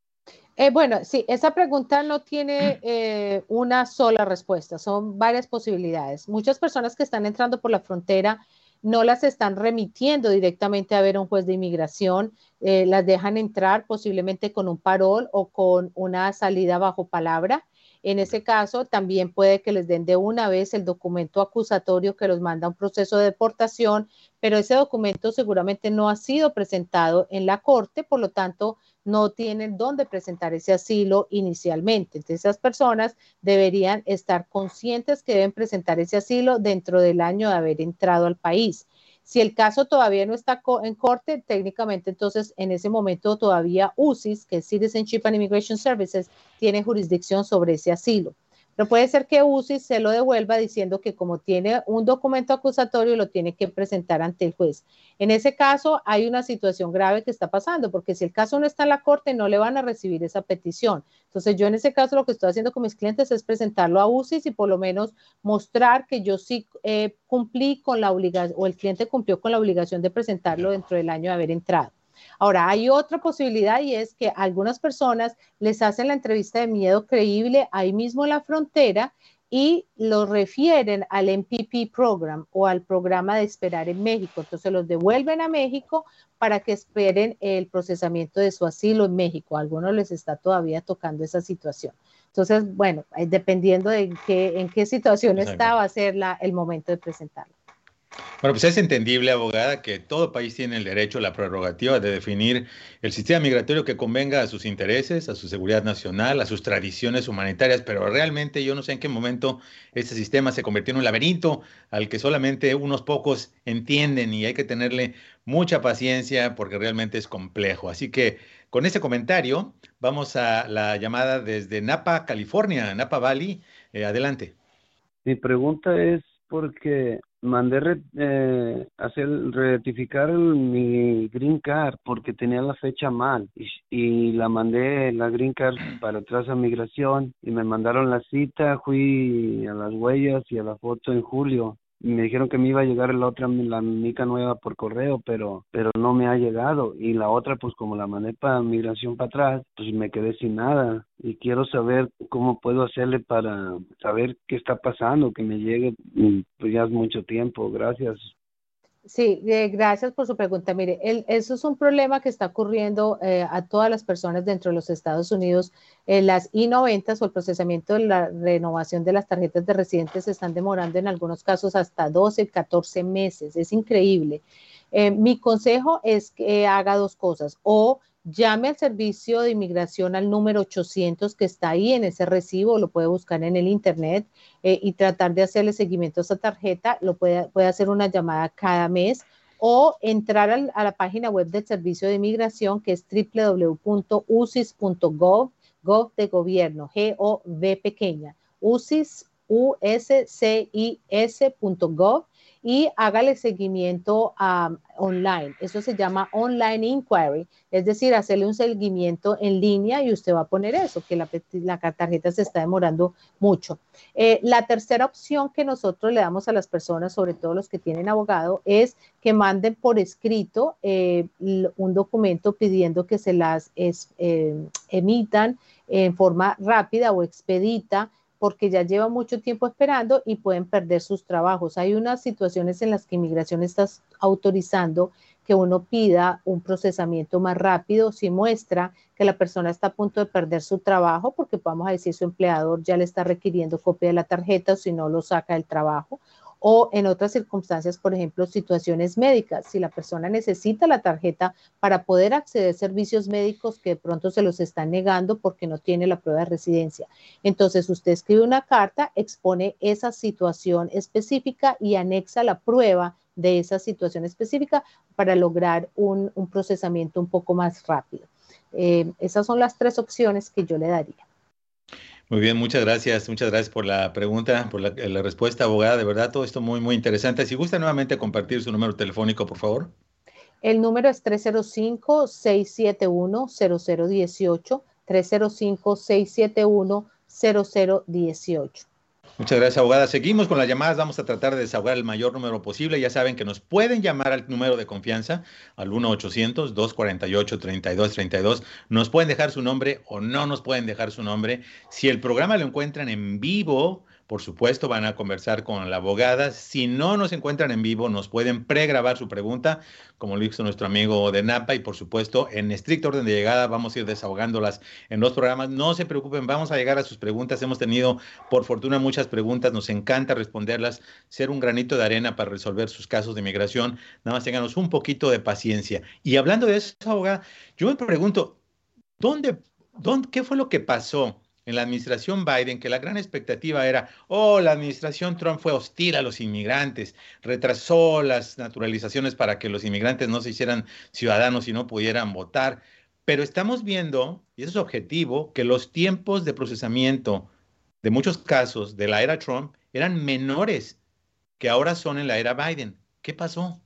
Eh, bueno, sí, esa pregunta no tiene eh, una sola respuesta, son varias posibilidades. Muchas personas que están entrando por la frontera no las están remitiendo directamente a ver a un juez de inmigración, eh, las dejan entrar posiblemente con un parol o con una salida bajo palabra. En ese caso, también puede que les den de una vez el documento acusatorio que los manda a un proceso de deportación, pero ese documento seguramente no ha sido presentado en la corte, por lo tanto, no tienen dónde presentar ese asilo inicialmente. Entonces, esas personas deberían estar conscientes que deben presentar ese asilo dentro del año de haber entrado al país. Si el caso todavía no está en corte, técnicamente entonces en ese momento todavía U C I S, que es Citizenship and Immigration Services, tiene jurisdicción sobre ese asilo. Pero puede ser que U C I S se lo devuelva diciendo que como tiene un documento acusatorio lo tiene que presentar ante el juez. En ese caso hay una situación grave que está pasando porque si el caso no está en la corte no le van a recibir esa petición. Entonces yo en ese caso lo que estoy haciendo con mis clientes es presentarlo a U C I S y por lo menos mostrar que yo sí eh, cumplí con la obligación o el cliente cumplió con la obligación de presentarlo dentro del año de haber entrado. Ahora, hay otra posibilidad y es que algunas personas les hacen la entrevista de miedo creíble ahí mismo en la frontera y los refieren al M P P Program o al programa de esperar en México. Entonces los devuelven a México para que esperen el procesamiento de su asilo en México. A algunos les está todavía tocando esa situación. Entonces, bueno, dependiendo de qué, en qué situación Exacto. está, va a ser la, el momento de presentarlo. Bueno, pues es entendible, abogada, que todo país tiene el derecho, la prerrogativa de definir el sistema migratorio que convenga a sus intereses, a su seguridad nacional, a sus tradiciones humanitarias, pero realmente yo no sé en qué momento este sistema se convirtió en un laberinto al que solamente unos pocos entienden y hay que tenerle mucha paciencia porque realmente es complejo. Así que con ese comentario vamos a la llamada desde Napa, California, Napa Valley. Eh, adelante. Mi pregunta es porque mandé re, eh, hacer rectificar el, mi green card porque tenía la fecha mal y, y la mandé la green card para atrás a migración y me mandaron la cita, fui a las huellas y a la foto en julio y me dijeron que me iba a llegar la otra, la mica nueva por correo, pero pero no me ha llegado y la otra pues como la mandé para migración para atrás, pues me quedé sin nada y quiero saber cómo puedo hacerle para saber qué está pasando, que me llegue, pues ya es mucho tiempo. Gracias. Sí, eh, gracias por su pregunta. Mire, el, eso es un problema que está ocurriendo eh, a todas las personas dentro de los Estados Unidos. Eh, las I noventa o el procesamiento de la renovación de las tarjetas de residentes se están demorando en algunos casos hasta doce, catorce meses. Es increíble. Eh, mi consejo es que haga dos cosas. O llame al servicio de inmigración al número ochocientos que está ahí en ese recibo, lo puede buscar en el internet eh, y tratar de hacerle seguimiento a esa tarjeta, lo puede, puede hacer una llamada cada mes o entrar al, a la página web del servicio de inmigración que es doble u doble u doble u punto u c i s punto gov, gov de gobierno, G O V pequeña, U C I S, U S C I S punto gov y hágale seguimiento um, online. Eso se llama online inquiry, es decir, hacerle un seguimiento en línea y usted va a poner eso, que la, la tarjeta se está demorando mucho. Eh, la tercera opción que nosotros le damos a las personas, sobre todo los que tienen abogado, es que manden por escrito eh, un documento pidiendo que se las es, eh, emitan en forma rápida o expedita, porque ya lleva mucho tiempo esperando y pueden perder sus trabajos. Hay unas situaciones en las que inmigración está autorizando que uno pida un procesamiento más rápido si muestra que la persona está a punto de perder su trabajo, porque vamos a decir su empleador ya le está requiriendo copia de la tarjeta o si no lo saca del trabajo, o en otras circunstancias, por ejemplo, situaciones médicas, si la persona necesita la tarjeta para poder acceder a servicios médicos que de pronto se los están negando porque no tiene la prueba de residencia. Entonces usted escribe una carta, expone esa situación específica y anexa la prueba de esa situación específica para lograr un, un procesamiento un poco más rápido. Eh, esas son las tres opciones que yo le daría. Muy bien, muchas gracias, muchas gracias por la pregunta, por la, la respuesta, abogada, de verdad, todo esto muy, muy interesante. Si gusta nuevamente compartir su número telefónico, por favor. El número es tres cero cinco, seis siete uno, cero cero uno ocho, tres cero cinco, seis siete uno, cero cero uno ocho. Muchas gracias, abogada. Seguimos con las llamadas. Vamos a tratar de desahogar el mayor número posible. Ya saben que nos pueden llamar al número de confianza, al uno ochocientos, dos cuatro ocho, tres dos tres dos. Nos pueden dejar su nombre o no nos pueden dejar su nombre. Si el programa lo encuentran en vivo, por supuesto, van a conversar con la abogada. Si no nos encuentran en vivo, nos pueden pregrabar su pregunta, como lo hizo nuestro amigo de Napa. Y, por supuesto, en estricto orden de llegada, vamos a ir desahogándolas en los programas. No se preocupen, vamos a llegar a sus preguntas. Hemos tenido, por fortuna, muchas preguntas. Nos encanta responderlas, ser un granito de arena para resolver sus casos de migración. Nada más ténganos un poquito de paciencia. Y hablando de eso, abogada, yo me pregunto, ¿dónde, dónde, ¿qué fue lo que pasó en la administración Biden, que la gran expectativa era, oh, la administración Trump fue hostil a los inmigrantes, retrasó las naturalizaciones para que los inmigrantes no se hicieran ciudadanos y no pudieran votar? Pero estamos viendo, y eso es objetivo, que los tiempos de procesamiento de muchos casos de la era Trump eran menores que ahora son en la era Biden. ¿Qué pasó?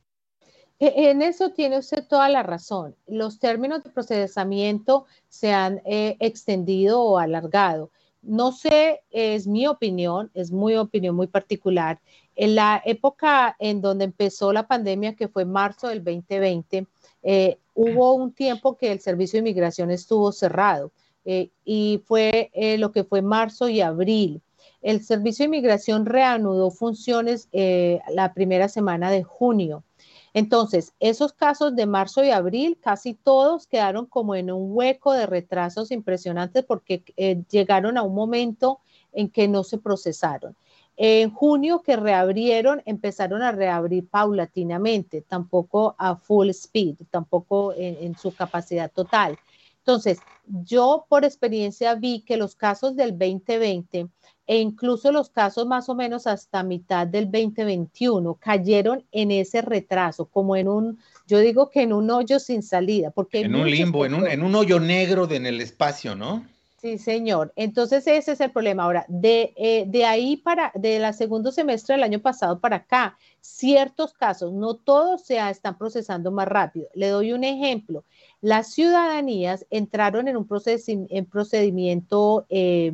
En eso tiene usted toda la razón. Los términos de procesamiento se han eh, extendido o alargado. No sé, es mi opinión, es muy opinión muy particular. En la época en donde empezó la pandemia, que fue marzo del veinte veinte, eh, hubo un tiempo que el Servicio de Inmigración estuvo cerrado eh, y fue eh, lo que fue marzo y abril. El Servicio de Inmigración reanudó funciones eh, la primera semana de junio. Entonces, esos casos de marzo y abril, casi todos quedaron como en un hueco de retrasos impresionantes porque eh, llegaron a un momento en que no se procesaron. En junio que reabrieron, empezaron a reabrir paulatinamente, tampoco a full speed, tampoco en, en su capacidad total. Entonces, yo por experiencia vi que los casos del veinte veinte e incluso los casos más o menos hasta mitad del veinte veintiuno cayeron en ese retraso, como en un, yo digo que en un hoyo sin salida. Porque en un limbo, en un, en un hoyo negro de, en el espacio, ¿no? Sí, señor. Entonces ese es el problema. Ahora, de, eh, de ahí para, de la segundo semestre del año pasado para acá, ciertos casos, no todos se están procesando más rápido. Le doy un ejemplo. Las ciudadanías entraron en un procedimiento, procedimiento eh,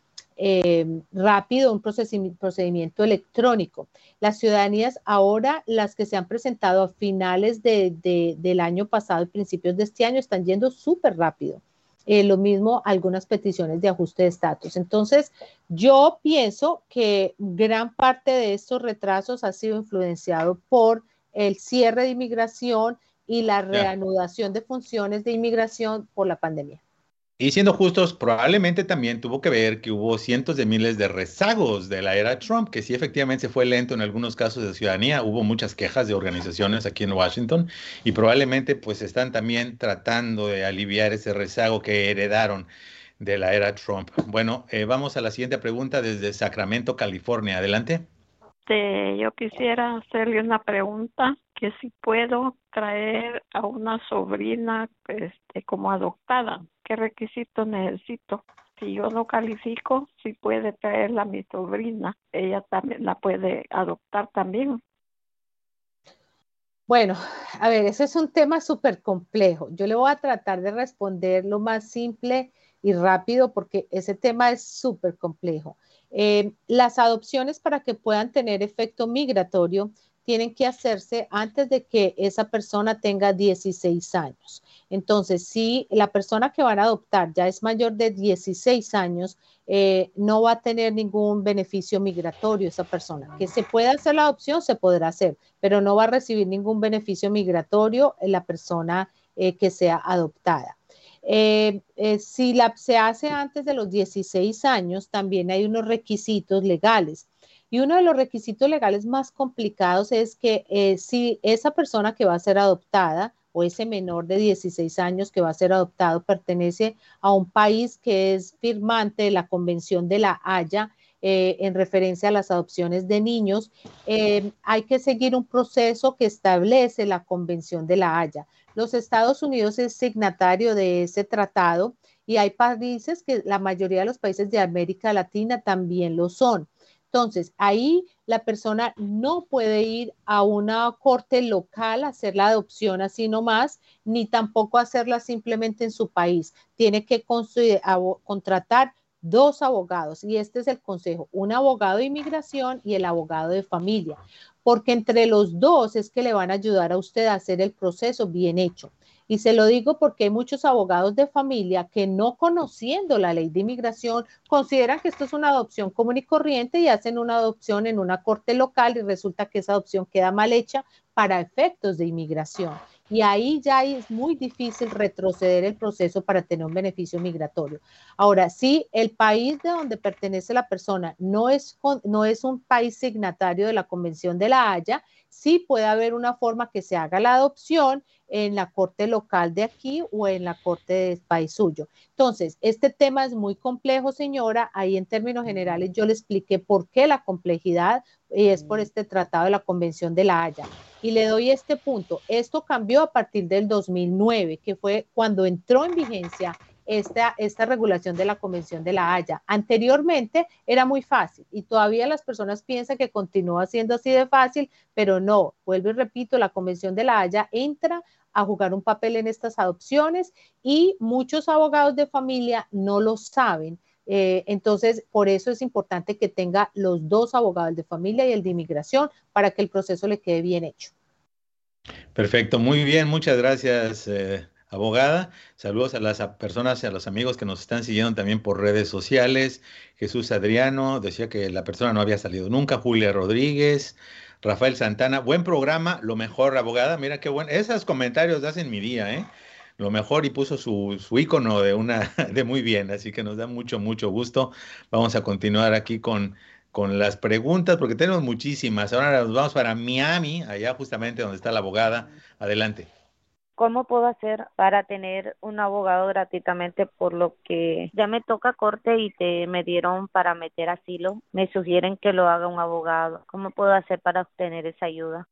eh, rápido, un procedimiento, procedimiento electrónico. Las ciudadanías ahora, las que se han presentado a finales de, de, del año pasado y principios de este año, están yendo súper rápido. Eh, lo mismo algunas peticiones de ajuste de estatus. Entonces, yo pienso que gran parte de estos retrasos ha sido influenciado por el cierre de inmigración y la reanudación de funciones de inmigración por la pandemia. Y siendo justos, probablemente también tuvo que ver que hubo cientos de miles de rezagos de la era Trump, que sí efectivamente fue lento en algunos casos de ciudadanía. Hubo muchas quejas de organizaciones aquí en Washington y probablemente pues están también tratando de aliviar ese rezago que heredaron de la era Trump. Bueno, eh, vamos a la siguiente pregunta desde Sacramento, California. Adelante. Este, yo quisiera hacerle una pregunta, que si puedo traer a una sobrina este, como adoptada, ¿qué requisitos necesito? Si yo no califico, si puede traerla a mi sobrina, ella también la puede adoptar también. Bueno, a ver, ese es un tema súper complejo. Yo le voy a tratar de responder lo más simple y rápido porque ese tema es súper complejo. Eh, las adopciones para que puedan tener efecto migratorio tienen que hacerse antes de que esa persona tenga dieciséis años. Entonces, si la persona que van a adoptar ya es mayor de dieciséis años, eh, no va a tener ningún beneficio migratorio esa persona. Que se pueda hacer la adopción, se podrá hacer, pero no va a recibir ningún beneficio migratorio en la persona eh, que sea adoptada. Eh, eh, si la, se hace antes de los dieciséis años, también hay unos requisitos legales. Y uno de los requisitos legales más complicados es que eh, si esa persona que va a ser adoptada o ese menor de dieciséis años que va a ser adoptado pertenece a un país que es firmante de la Convención de la Haya eh, en referencia a las adopciones de niños, eh, hay que seguir un proceso que establece la Convención de la Haya. Los Estados Unidos es signatario de ese tratado y hay países que la mayoría de los países de América Latina también lo son. Entonces, ahí la persona no puede ir a una corte local a hacer la adopción así nomás, ni tampoco hacerla simplemente en su país. Tiene que contratar dos abogados y este es el consejo, un abogado de inmigración y el abogado de familia, porque entre los dos es que le van a ayudar a usted a hacer el proceso bien hecho. Y se lo digo porque hay muchos abogados de familia que no conociendo la ley de inmigración consideran que esto es una adopción común y corriente y hacen una adopción en una corte local y resulta que esa adopción queda mal hecha para efectos de inmigración. Y ahí ya es muy difícil retroceder el proceso para tener un beneficio migratorio. Ahora, si el país de donde pertenece la persona no es, no es un país signatario de la Convención de la Haya, sí puede haber una forma que se haga la adopción en la corte local de aquí o en la corte del país suyo. Entonces, este tema es muy complejo, señora. Ahí en términos generales yo le expliqué por qué la complejidad y es por este tratado de la Convención de la Haya. Y le doy este punto. Esto cambió a partir del dos mil nueve, que fue cuando entró en vigencia esta, esta regulación de la Convención de la Haya. Anteriormente era muy fácil y todavía las personas piensan que continúa siendo así de fácil, pero no. Vuelvo y repito, la Convención de la Haya entra a jugar un papel en estas adopciones y muchos abogados de familia no lo saben. Eh, entonces, por eso es importante que tenga los dos abogados de familia y el de inmigración para que el proceso le quede bien hecho. Perfecto, muy bien, muchas gracias, eh, abogada. Saludos a las personas y a los amigos que nos están siguiendo también por redes sociales. Jesús Adriano decía que la persona no había salido nunca. Julia Rodríguez, Rafael Santana, buen programa, lo mejor, abogada. Mira qué bueno, esos comentarios hacen mi día, ¿eh? Lo mejor, y puso su, su icono de una de muy bien, así que nos da mucho, mucho gusto. Vamos a continuar aquí con, con las preguntas, porque tenemos muchísimas. Ahora nos vamos para Miami, allá justamente donde está la abogada. Adelante. ¿Cómo puedo hacer para tener un abogado gratuitamente? Por lo que ya me toca corte y te me dieron para meter asilo. Me sugieren que lo haga un abogado. ¿Cómo puedo hacer para obtener esa ayuda?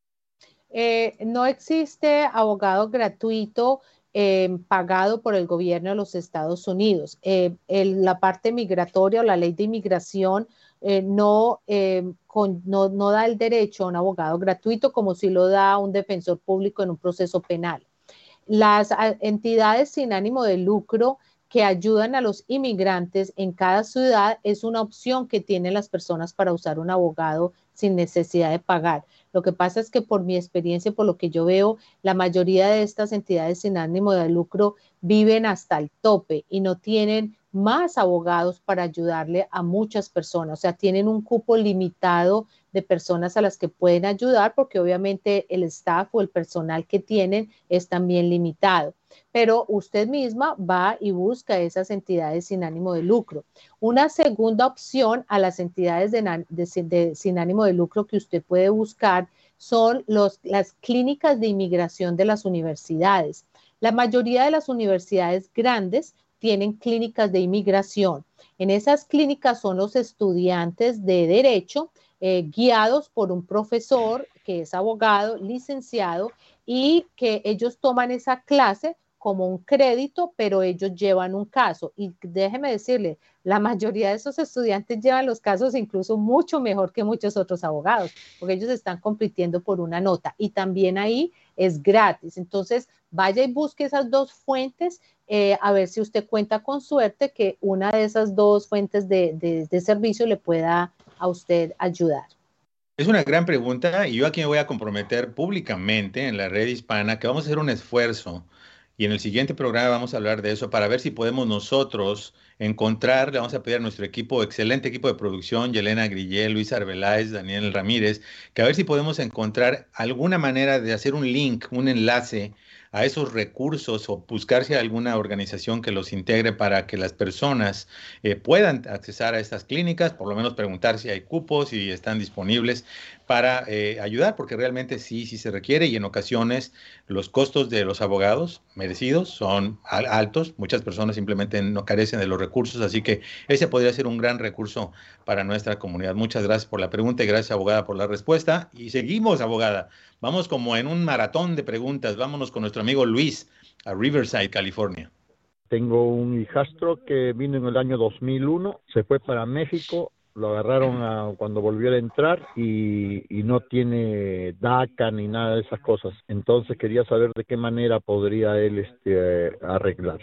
Eh, no existe abogado gratuito eh, pagado por el gobierno de los Estados Unidos. Eh, el, la parte migratoria o la ley de inmigración eh, no, eh, con, no, no da el derecho a un abogado gratuito como si lo da un defensor público en un proceso penal. Las a, entidades sin ánimo de lucro que ayudan a los inmigrantes en cada ciudad es una opción que tienen las personas para usar un abogado sin necesidad de pagar. Lo que pasa es que por mi experiencia, por lo que yo veo, la mayoría de estas entidades sin ánimo de lucro viven hasta el tope y no tienen más abogados para ayudarle a muchas personas. O sea, tienen un cupo limitado de personas a las que pueden ayudar porque obviamente el staff o el personal que tienen es también limitado. Pero usted misma va y busca esas entidades sin ánimo de lucro. Una segunda opción a las entidades de, de, de, sin ánimo de lucro que usted puede buscar son los, las clínicas de inmigración de las universidades. La mayoría de las universidades grandes tienen clínicas de inmigración. En esas clínicas son los estudiantes de derecho eh, guiados por un profesor que es abogado, licenciado, y que ellos toman esa clase como un crédito, pero ellos llevan un caso. Y déjeme decirle, la mayoría de esos estudiantes llevan los casos incluso mucho mejor que muchos otros abogados, porque ellos están compitiendo por una nota y también ahí es gratis. Entonces, vaya y busque esas dos fuentes, eh, a ver si usted cuenta con suerte que una de esas dos fuentes de, de, de servicio le pueda a usted ayudar. Es una gran pregunta y yo aquí me voy a comprometer públicamente en la red hispana que vamos a hacer un esfuerzo y en el siguiente programa vamos a hablar de eso para ver si podemos nosotros encontrar, le vamos a pedir a nuestro equipo, excelente equipo de producción, Yelena Grillé, Luis Arbeláez, Daniel Ramírez, que a ver si podemos encontrar alguna manera de hacer un link, un enlace a esos recursos o buscarse a alguna organización que los integre para que las personas eh, puedan accesar a estas clínicas, por lo menos preguntar si hay cupos, si están disponibles para eh, ayudar, porque realmente sí, sí se requiere y en ocasiones los costos de los abogados merecidos son al altos. Muchas personas simplemente no carecen de los recursos, así que ese podría ser un gran recurso para nuestra comunidad. Muchas gracias por la pregunta y gracias, abogada, por la respuesta. Y seguimos, abogada. Vamos como en un maratón de preguntas. Vámonos con nuestro amigo Luis a Riverside, California. Tengo un hijastro que vino en el año dos mil uno, se fue para México, lo agarraron a, cuando volvió a entrar y, y no tiene DACA ni nada de esas cosas. Entonces quería saber de qué manera podría él este, arreglar.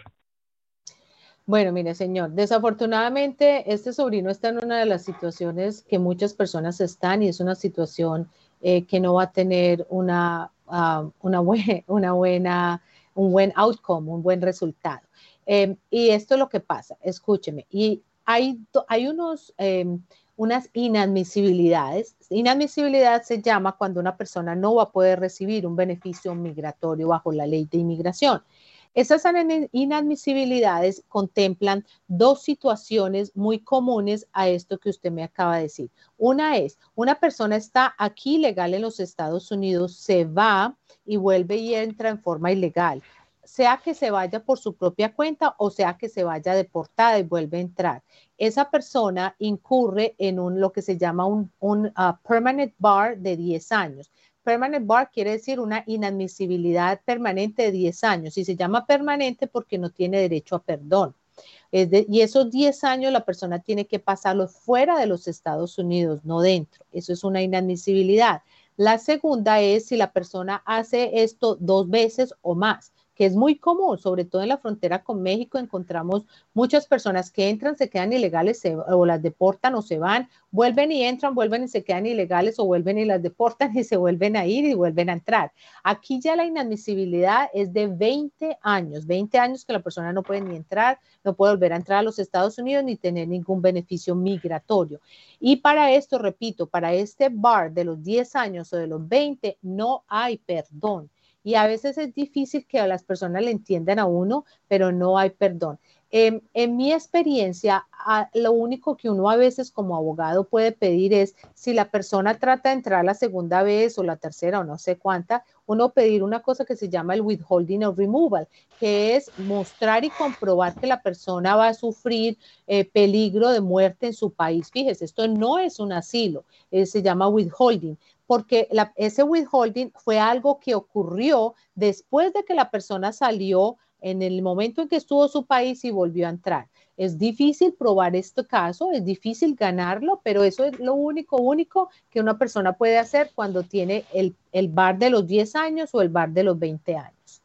Bueno, mire, señor, desafortunadamente este sobrino está en una de las situaciones que muchas personas están y es una situación eh, que no va a tener una, uh, una, buen, una buena, un buen outcome, un buen resultado. Eh, y esto es lo que pasa, escúcheme, y hay, hay unos, eh, unas inadmisibilidades. Inadmisibilidad se llama cuando una persona no va a poder recibir un beneficio migratorio bajo la ley de inmigración. Esas inadmisibilidades contemplan dos situaciones muy comunes a esto que usted me acaba de decir. Una es, una persona está aquí legal en los Estados Unidos, se va y vuelve y entra en forma ilegal, sea que se vaya por su propia cuenta o sea que se vaya deportada y vuelve a entrar. Esa persona incurre en un, lo que se llama un, un uh, permanent bar de diez años. Permanent bar quiere decir una inadmisibilidad permanente de diez años y se llama permanente porque no tiene derecho a perdón. Es de, y esos diez años la persona tiene que pasarlos fuera de los Estados Unidos, no dentro. Eso es una inadmisibilidad. La segunda es si la persona hace esto dos veces o más, que es muy común, sobre todo en la frontera con México. Encontramos muchas personas que entran, se quedan ilegales, se, o las deportan o se van, vuelven y entran, vuelven y se quedan ilegales o vuelven y las deportan y se vuelven a ir y vuelven a entrar. Aquí ya la inadmisibilidad es de veinte años, veinte años que la persona no puede ni entrar, no puede volver a entrar a los Estados Unidos ni tener ningún beneficio migratorio. Y para esto, repito, para este bar de los diez años o de los veinte, no hay perdón. Y a veces es difícil que a las personas le entiendan a uno, pero no hay perdón. Eh, en mi experiencia, a, lo único que uno a veces como abogado puede pedir es, si la persona trata de entrar la segunda vez o la tercera o no sé cuánta, uno pedir una cosa que se llama el withholding or removal, que es mostrar y comprobar que la persona va a sufrir eh, peligro de muerte en su país. Fíjese, esto no es un asilo, eh, se llama withholding. Porque la, ese withholding fue algo que ocurrió después de que la persona salió en el momento en que estuvo en su país y volvió a entrar. Es difícil probar este caso, es difícil ganarlo, pero eso es lo único, único que una persona puede hacer cuando tiene el, el bar de los diez años o el bar de los veinte años.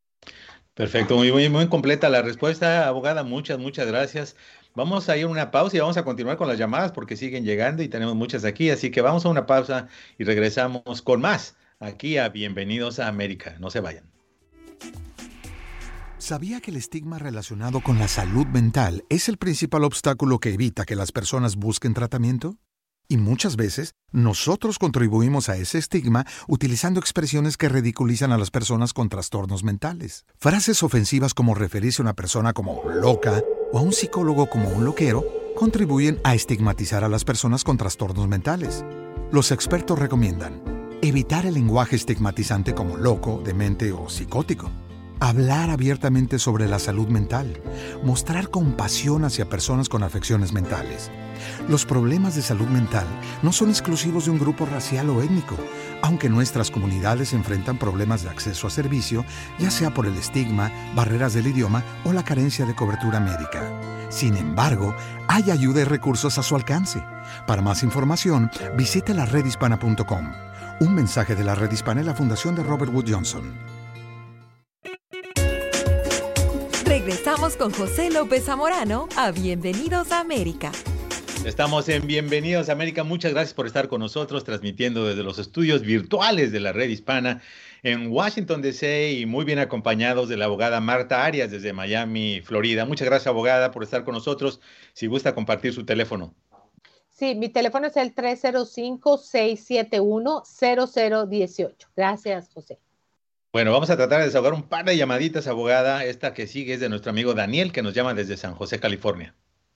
Perfecto, muy, muy, muy completa la respuesta, abogada. Muchas, muchas gracias. Vamos a ir a una pausa y vamos a continuar con las llamadas porque siguen llegando y tenemos muchas aquí. Así que vamos a una pausa y regresamos con más aquí a Bienvenidos a América. No se vayan. ¿Sabía que el estigma relacionado con la salud mental es el principal obstáculo que evita que las personas busquen tratamiento? Y muchas veces nosotros contribuimos a ese estigma utilizando expresiones que ridiculizan a las personas con trastornos mentales. Frases ofensivas como referirse a una persona como loca o a un psicólogo como un loquero contribuyen a estigmatizar a las personas con trastornos mentales. Los expertos recomiendan evitar el lenguaje estigmatizante como loco, demente o psicótico. Hablar abiertamente sobre la salud mental. Mostrar compasión hacia personas con afecciones mentales. Los problemas de salud mental no son exclusivos de un grupo racial o étnico, aunque nuestras comunidades enfrentan problemas de acceso a servicio, ya sea por el estigma, barreras del idioma o la carencia de cobertura médica. Sin embargo, hay ayuda y recursos a su alcance. Para más información, visite la red hispana punto com. Un mensaje de la Red Hispana y la Fundación de Robert Wood Johnson. Regresamos con José López Zamorano a Bienvenidos a América. Estamos en Bienvenidos a América. Muchas gracias por estar con nosotros, transmitiendo desde los estudios virtuales de la Red Hispana en Washington, D C, y muy bien acompañados de la abogada Marta Arias desde Miami, Florida. Muchas gracias, abogada, por estar con nosotros. Si gusta compartir su teléfono. Sí, mi teléfono es el tres cero cinco, seis siete uno, cero cero uno ocho. Gracias, José. Bueno, vamos a tratar de desahogar un par de llamaditas, abogada. Esta que sigue es de nuestro amigo Daniel, que nos llama desde San José, California.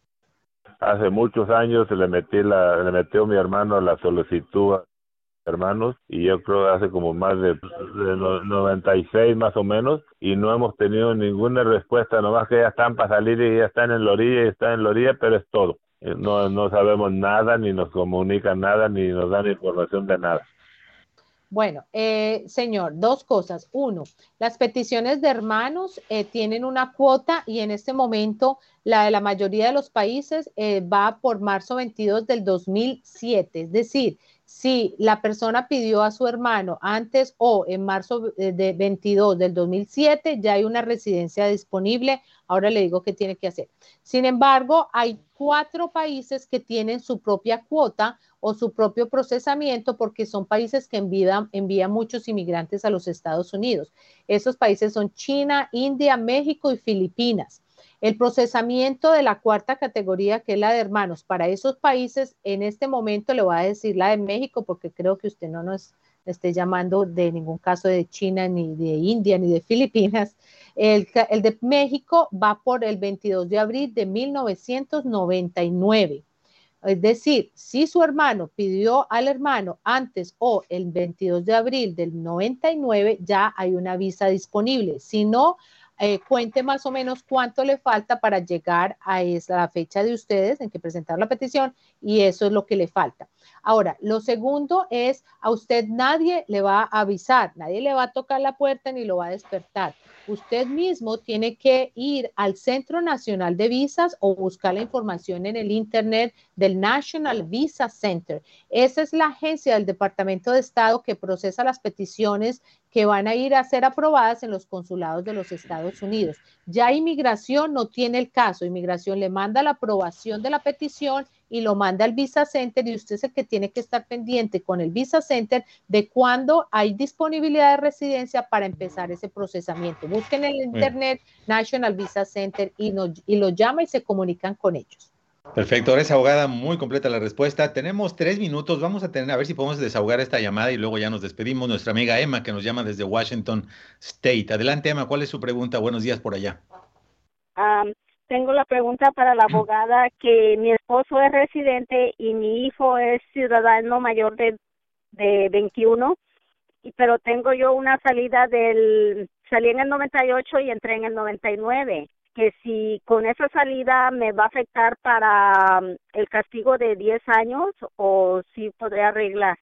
Hace muchos años le metí la, le metió mi hermano la solicitud a hermanos, y yo creo hace como más de, de noventa y seis más o menos, y no hemos tenido ninguna respuesta, nomás que ya están para salir y ya están en la orilla y están en la orilla, pero es todo. No, no sabemos nada, ni nos comunican nada, ni nos dan información de nada. Bueno, eh, señor, dos cosas. Uno, las peticiones de hermanos eh, tienen una cuota, y en este momento la de la mayoría de los países eh, va por marzo veintidós del dos mil siete. Es decir, si la persona pidió a su hermano antes o en marzo de veintidós del dos mil siete, ya hay una residencia disponible. Ahora le digo qué tiene que hacer. Sin embargo, hay cuatro países que tienen su propia cuota o su propio procesamiento, porque son países que envían, envían muchos inmigrantes a los Estados Unidos. Esos países son China, India, México y Filipinas. El procesamiento de la cuarta categoría, que es la de hermanos, para esos países, en este momento le voy a decir la de México, porque creo que usted no nos esté llamando de ningún caso de China, ni de India, ni de Filipinas. El, el de México va por el veintidós de abril de mil novecientos noventa y nueve. Es decir, si su hermano pidió al hermano antes o el veintidós de abril del noventa y nueve, ya hay una visa disponible. Si no, eh, cuente más o menos cuánto le falta para llegar a esa, la fecha de ustedes en que presentaron la petición, y eso es lo que le falta. Ahora, lo segundo es, a usted nadie le va a avisar, nadie le va a tocar la puerta ni lo va a despertar. Usted mismo tiene que ir al Centro Nacional de Visas o buscar la información en el internet del National Visa Center. Esa es la agencia del Departamento de Estado que procesa las peticiones que van a ir a ser aprobadas en los consulados de los Estados Unidos. Ya Inmigración no tiene el caso. Inmigración le manda la aprobación de la petición y lo manda al Visa Center, y usted es el que tiene que estar pendiente con el Visa Center de cuándo hay disponibilidad de residencia para empezar ese procesamiento. Busquen en el internet National Visa Center y, nos, y lo llama y se comunican con ellos. Perfecto, eres abogada, muy completa la respuesta. Tenemos tres minutos, vamos a tener, a ver si podemos desahogar esta llamada y luego ya nos despedimos. Nuestra amiga Emma, que nos llama desde Washington State. Adelante, Emma, ¿cuál es su pregunta? Buenos días por allá. Um, tengo la pregunta para la abogada, que mi esposo es residente y mi hijo es ciudadano mayor de, de veintiuno, pero tengo yo una salida del, salí en el noventa y ocho y entré en el noventa y nueve. Que si con esa salida me va a afectar para um, el castigo de diez años, o si podré arreglar.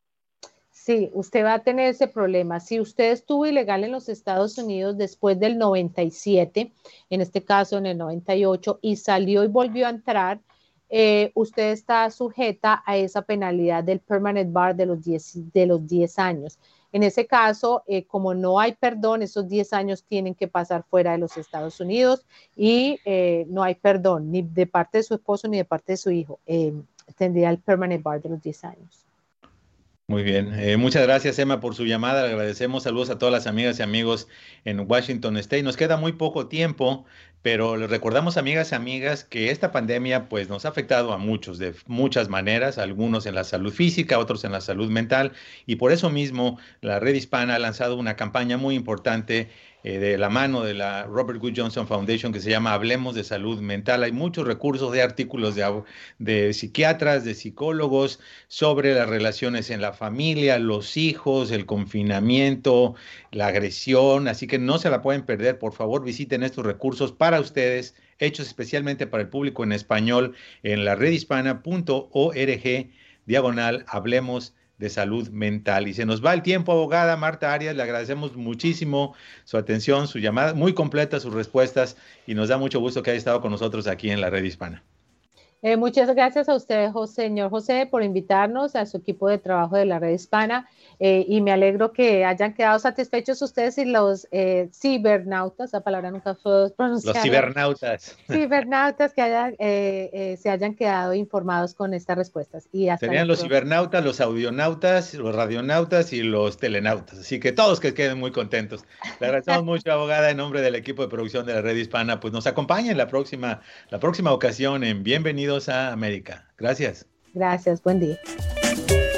Sí, usted va a tener ese problema. Si usted estuvo ilegal en los Estados Unidos después del noventa y siete, en este caso en el noventa y ocho, y salió y volvió a entrar, eh, usted está sujeta a esa penalidad del permanent bar de los diez, de los diez años. En ese caso, eh, como no hay perdón, esos diez años tienen que pasar fuera de los Estados Unidos, y eh, no hay perdón ni de parte de su esposo ni de parte de su hijo. Eh, tendría el permanent bar de los diez años. Muy bien, eh, muchas gracias, Emma, por su llamada. Le agradecemos. Saludos a todas las amigas y amigos en Washington State. Nos queda muy poco tiempo, pero les recordamos, amigas y amigas, que esta pandemia pues nos ha afectado a muchos de muchas maneras, algunos en la salud física, otros en la salud mental, y por eso mismo la Red Hispana ha lanzado una campaña muy importante eh, de la mano de la Robert Wood Johnson Foundation, que se llama Hablemos de Salud Mental. Hay muchos recursos de artículos de, de psiquiatras, de psicólogos, sobre las relaciones en la familia, los hijos, el confinamiento, la agresión, así que no se la pueden perder. Por favor, visiten estos recursos para ustedes, hechos especialmente para el público en español, en la redhispana punto org, diagonal, Hablemos de Salud Mental. Y se nos va el tiempo, abogada Marta Arias. Le agradecemos muchísimo su atención, su llamada, muy completa sus respuestas, y nos da mucho gusto que haya estado con nosotros aquí en la Red Hispana. Eh, muchas gracias a usted, José, señor José, por invitarnos a su equipo de trabajo de la Red Hispana eh, y me alegro que hayan quedado satisfechos ustedes y los eh, cibernautas, esa palabra nunca fue pronunciada. Los cibernautas. Cibernautas que hayan, eh, eh, se hayan quedado informados con estas respuestas. Y hasta Serían los próximo. cibernautas, los audionautas, los radionautas y los telenautas. Así que todos que queden muy contentos. Le agradecemos mucho, abogada, en nombre del equipo de producción de la Red Hispana. Pues nos acompañen la próxima, la próxima ocasión en Bienvenidos a América. Gracias. Gracias, buen día.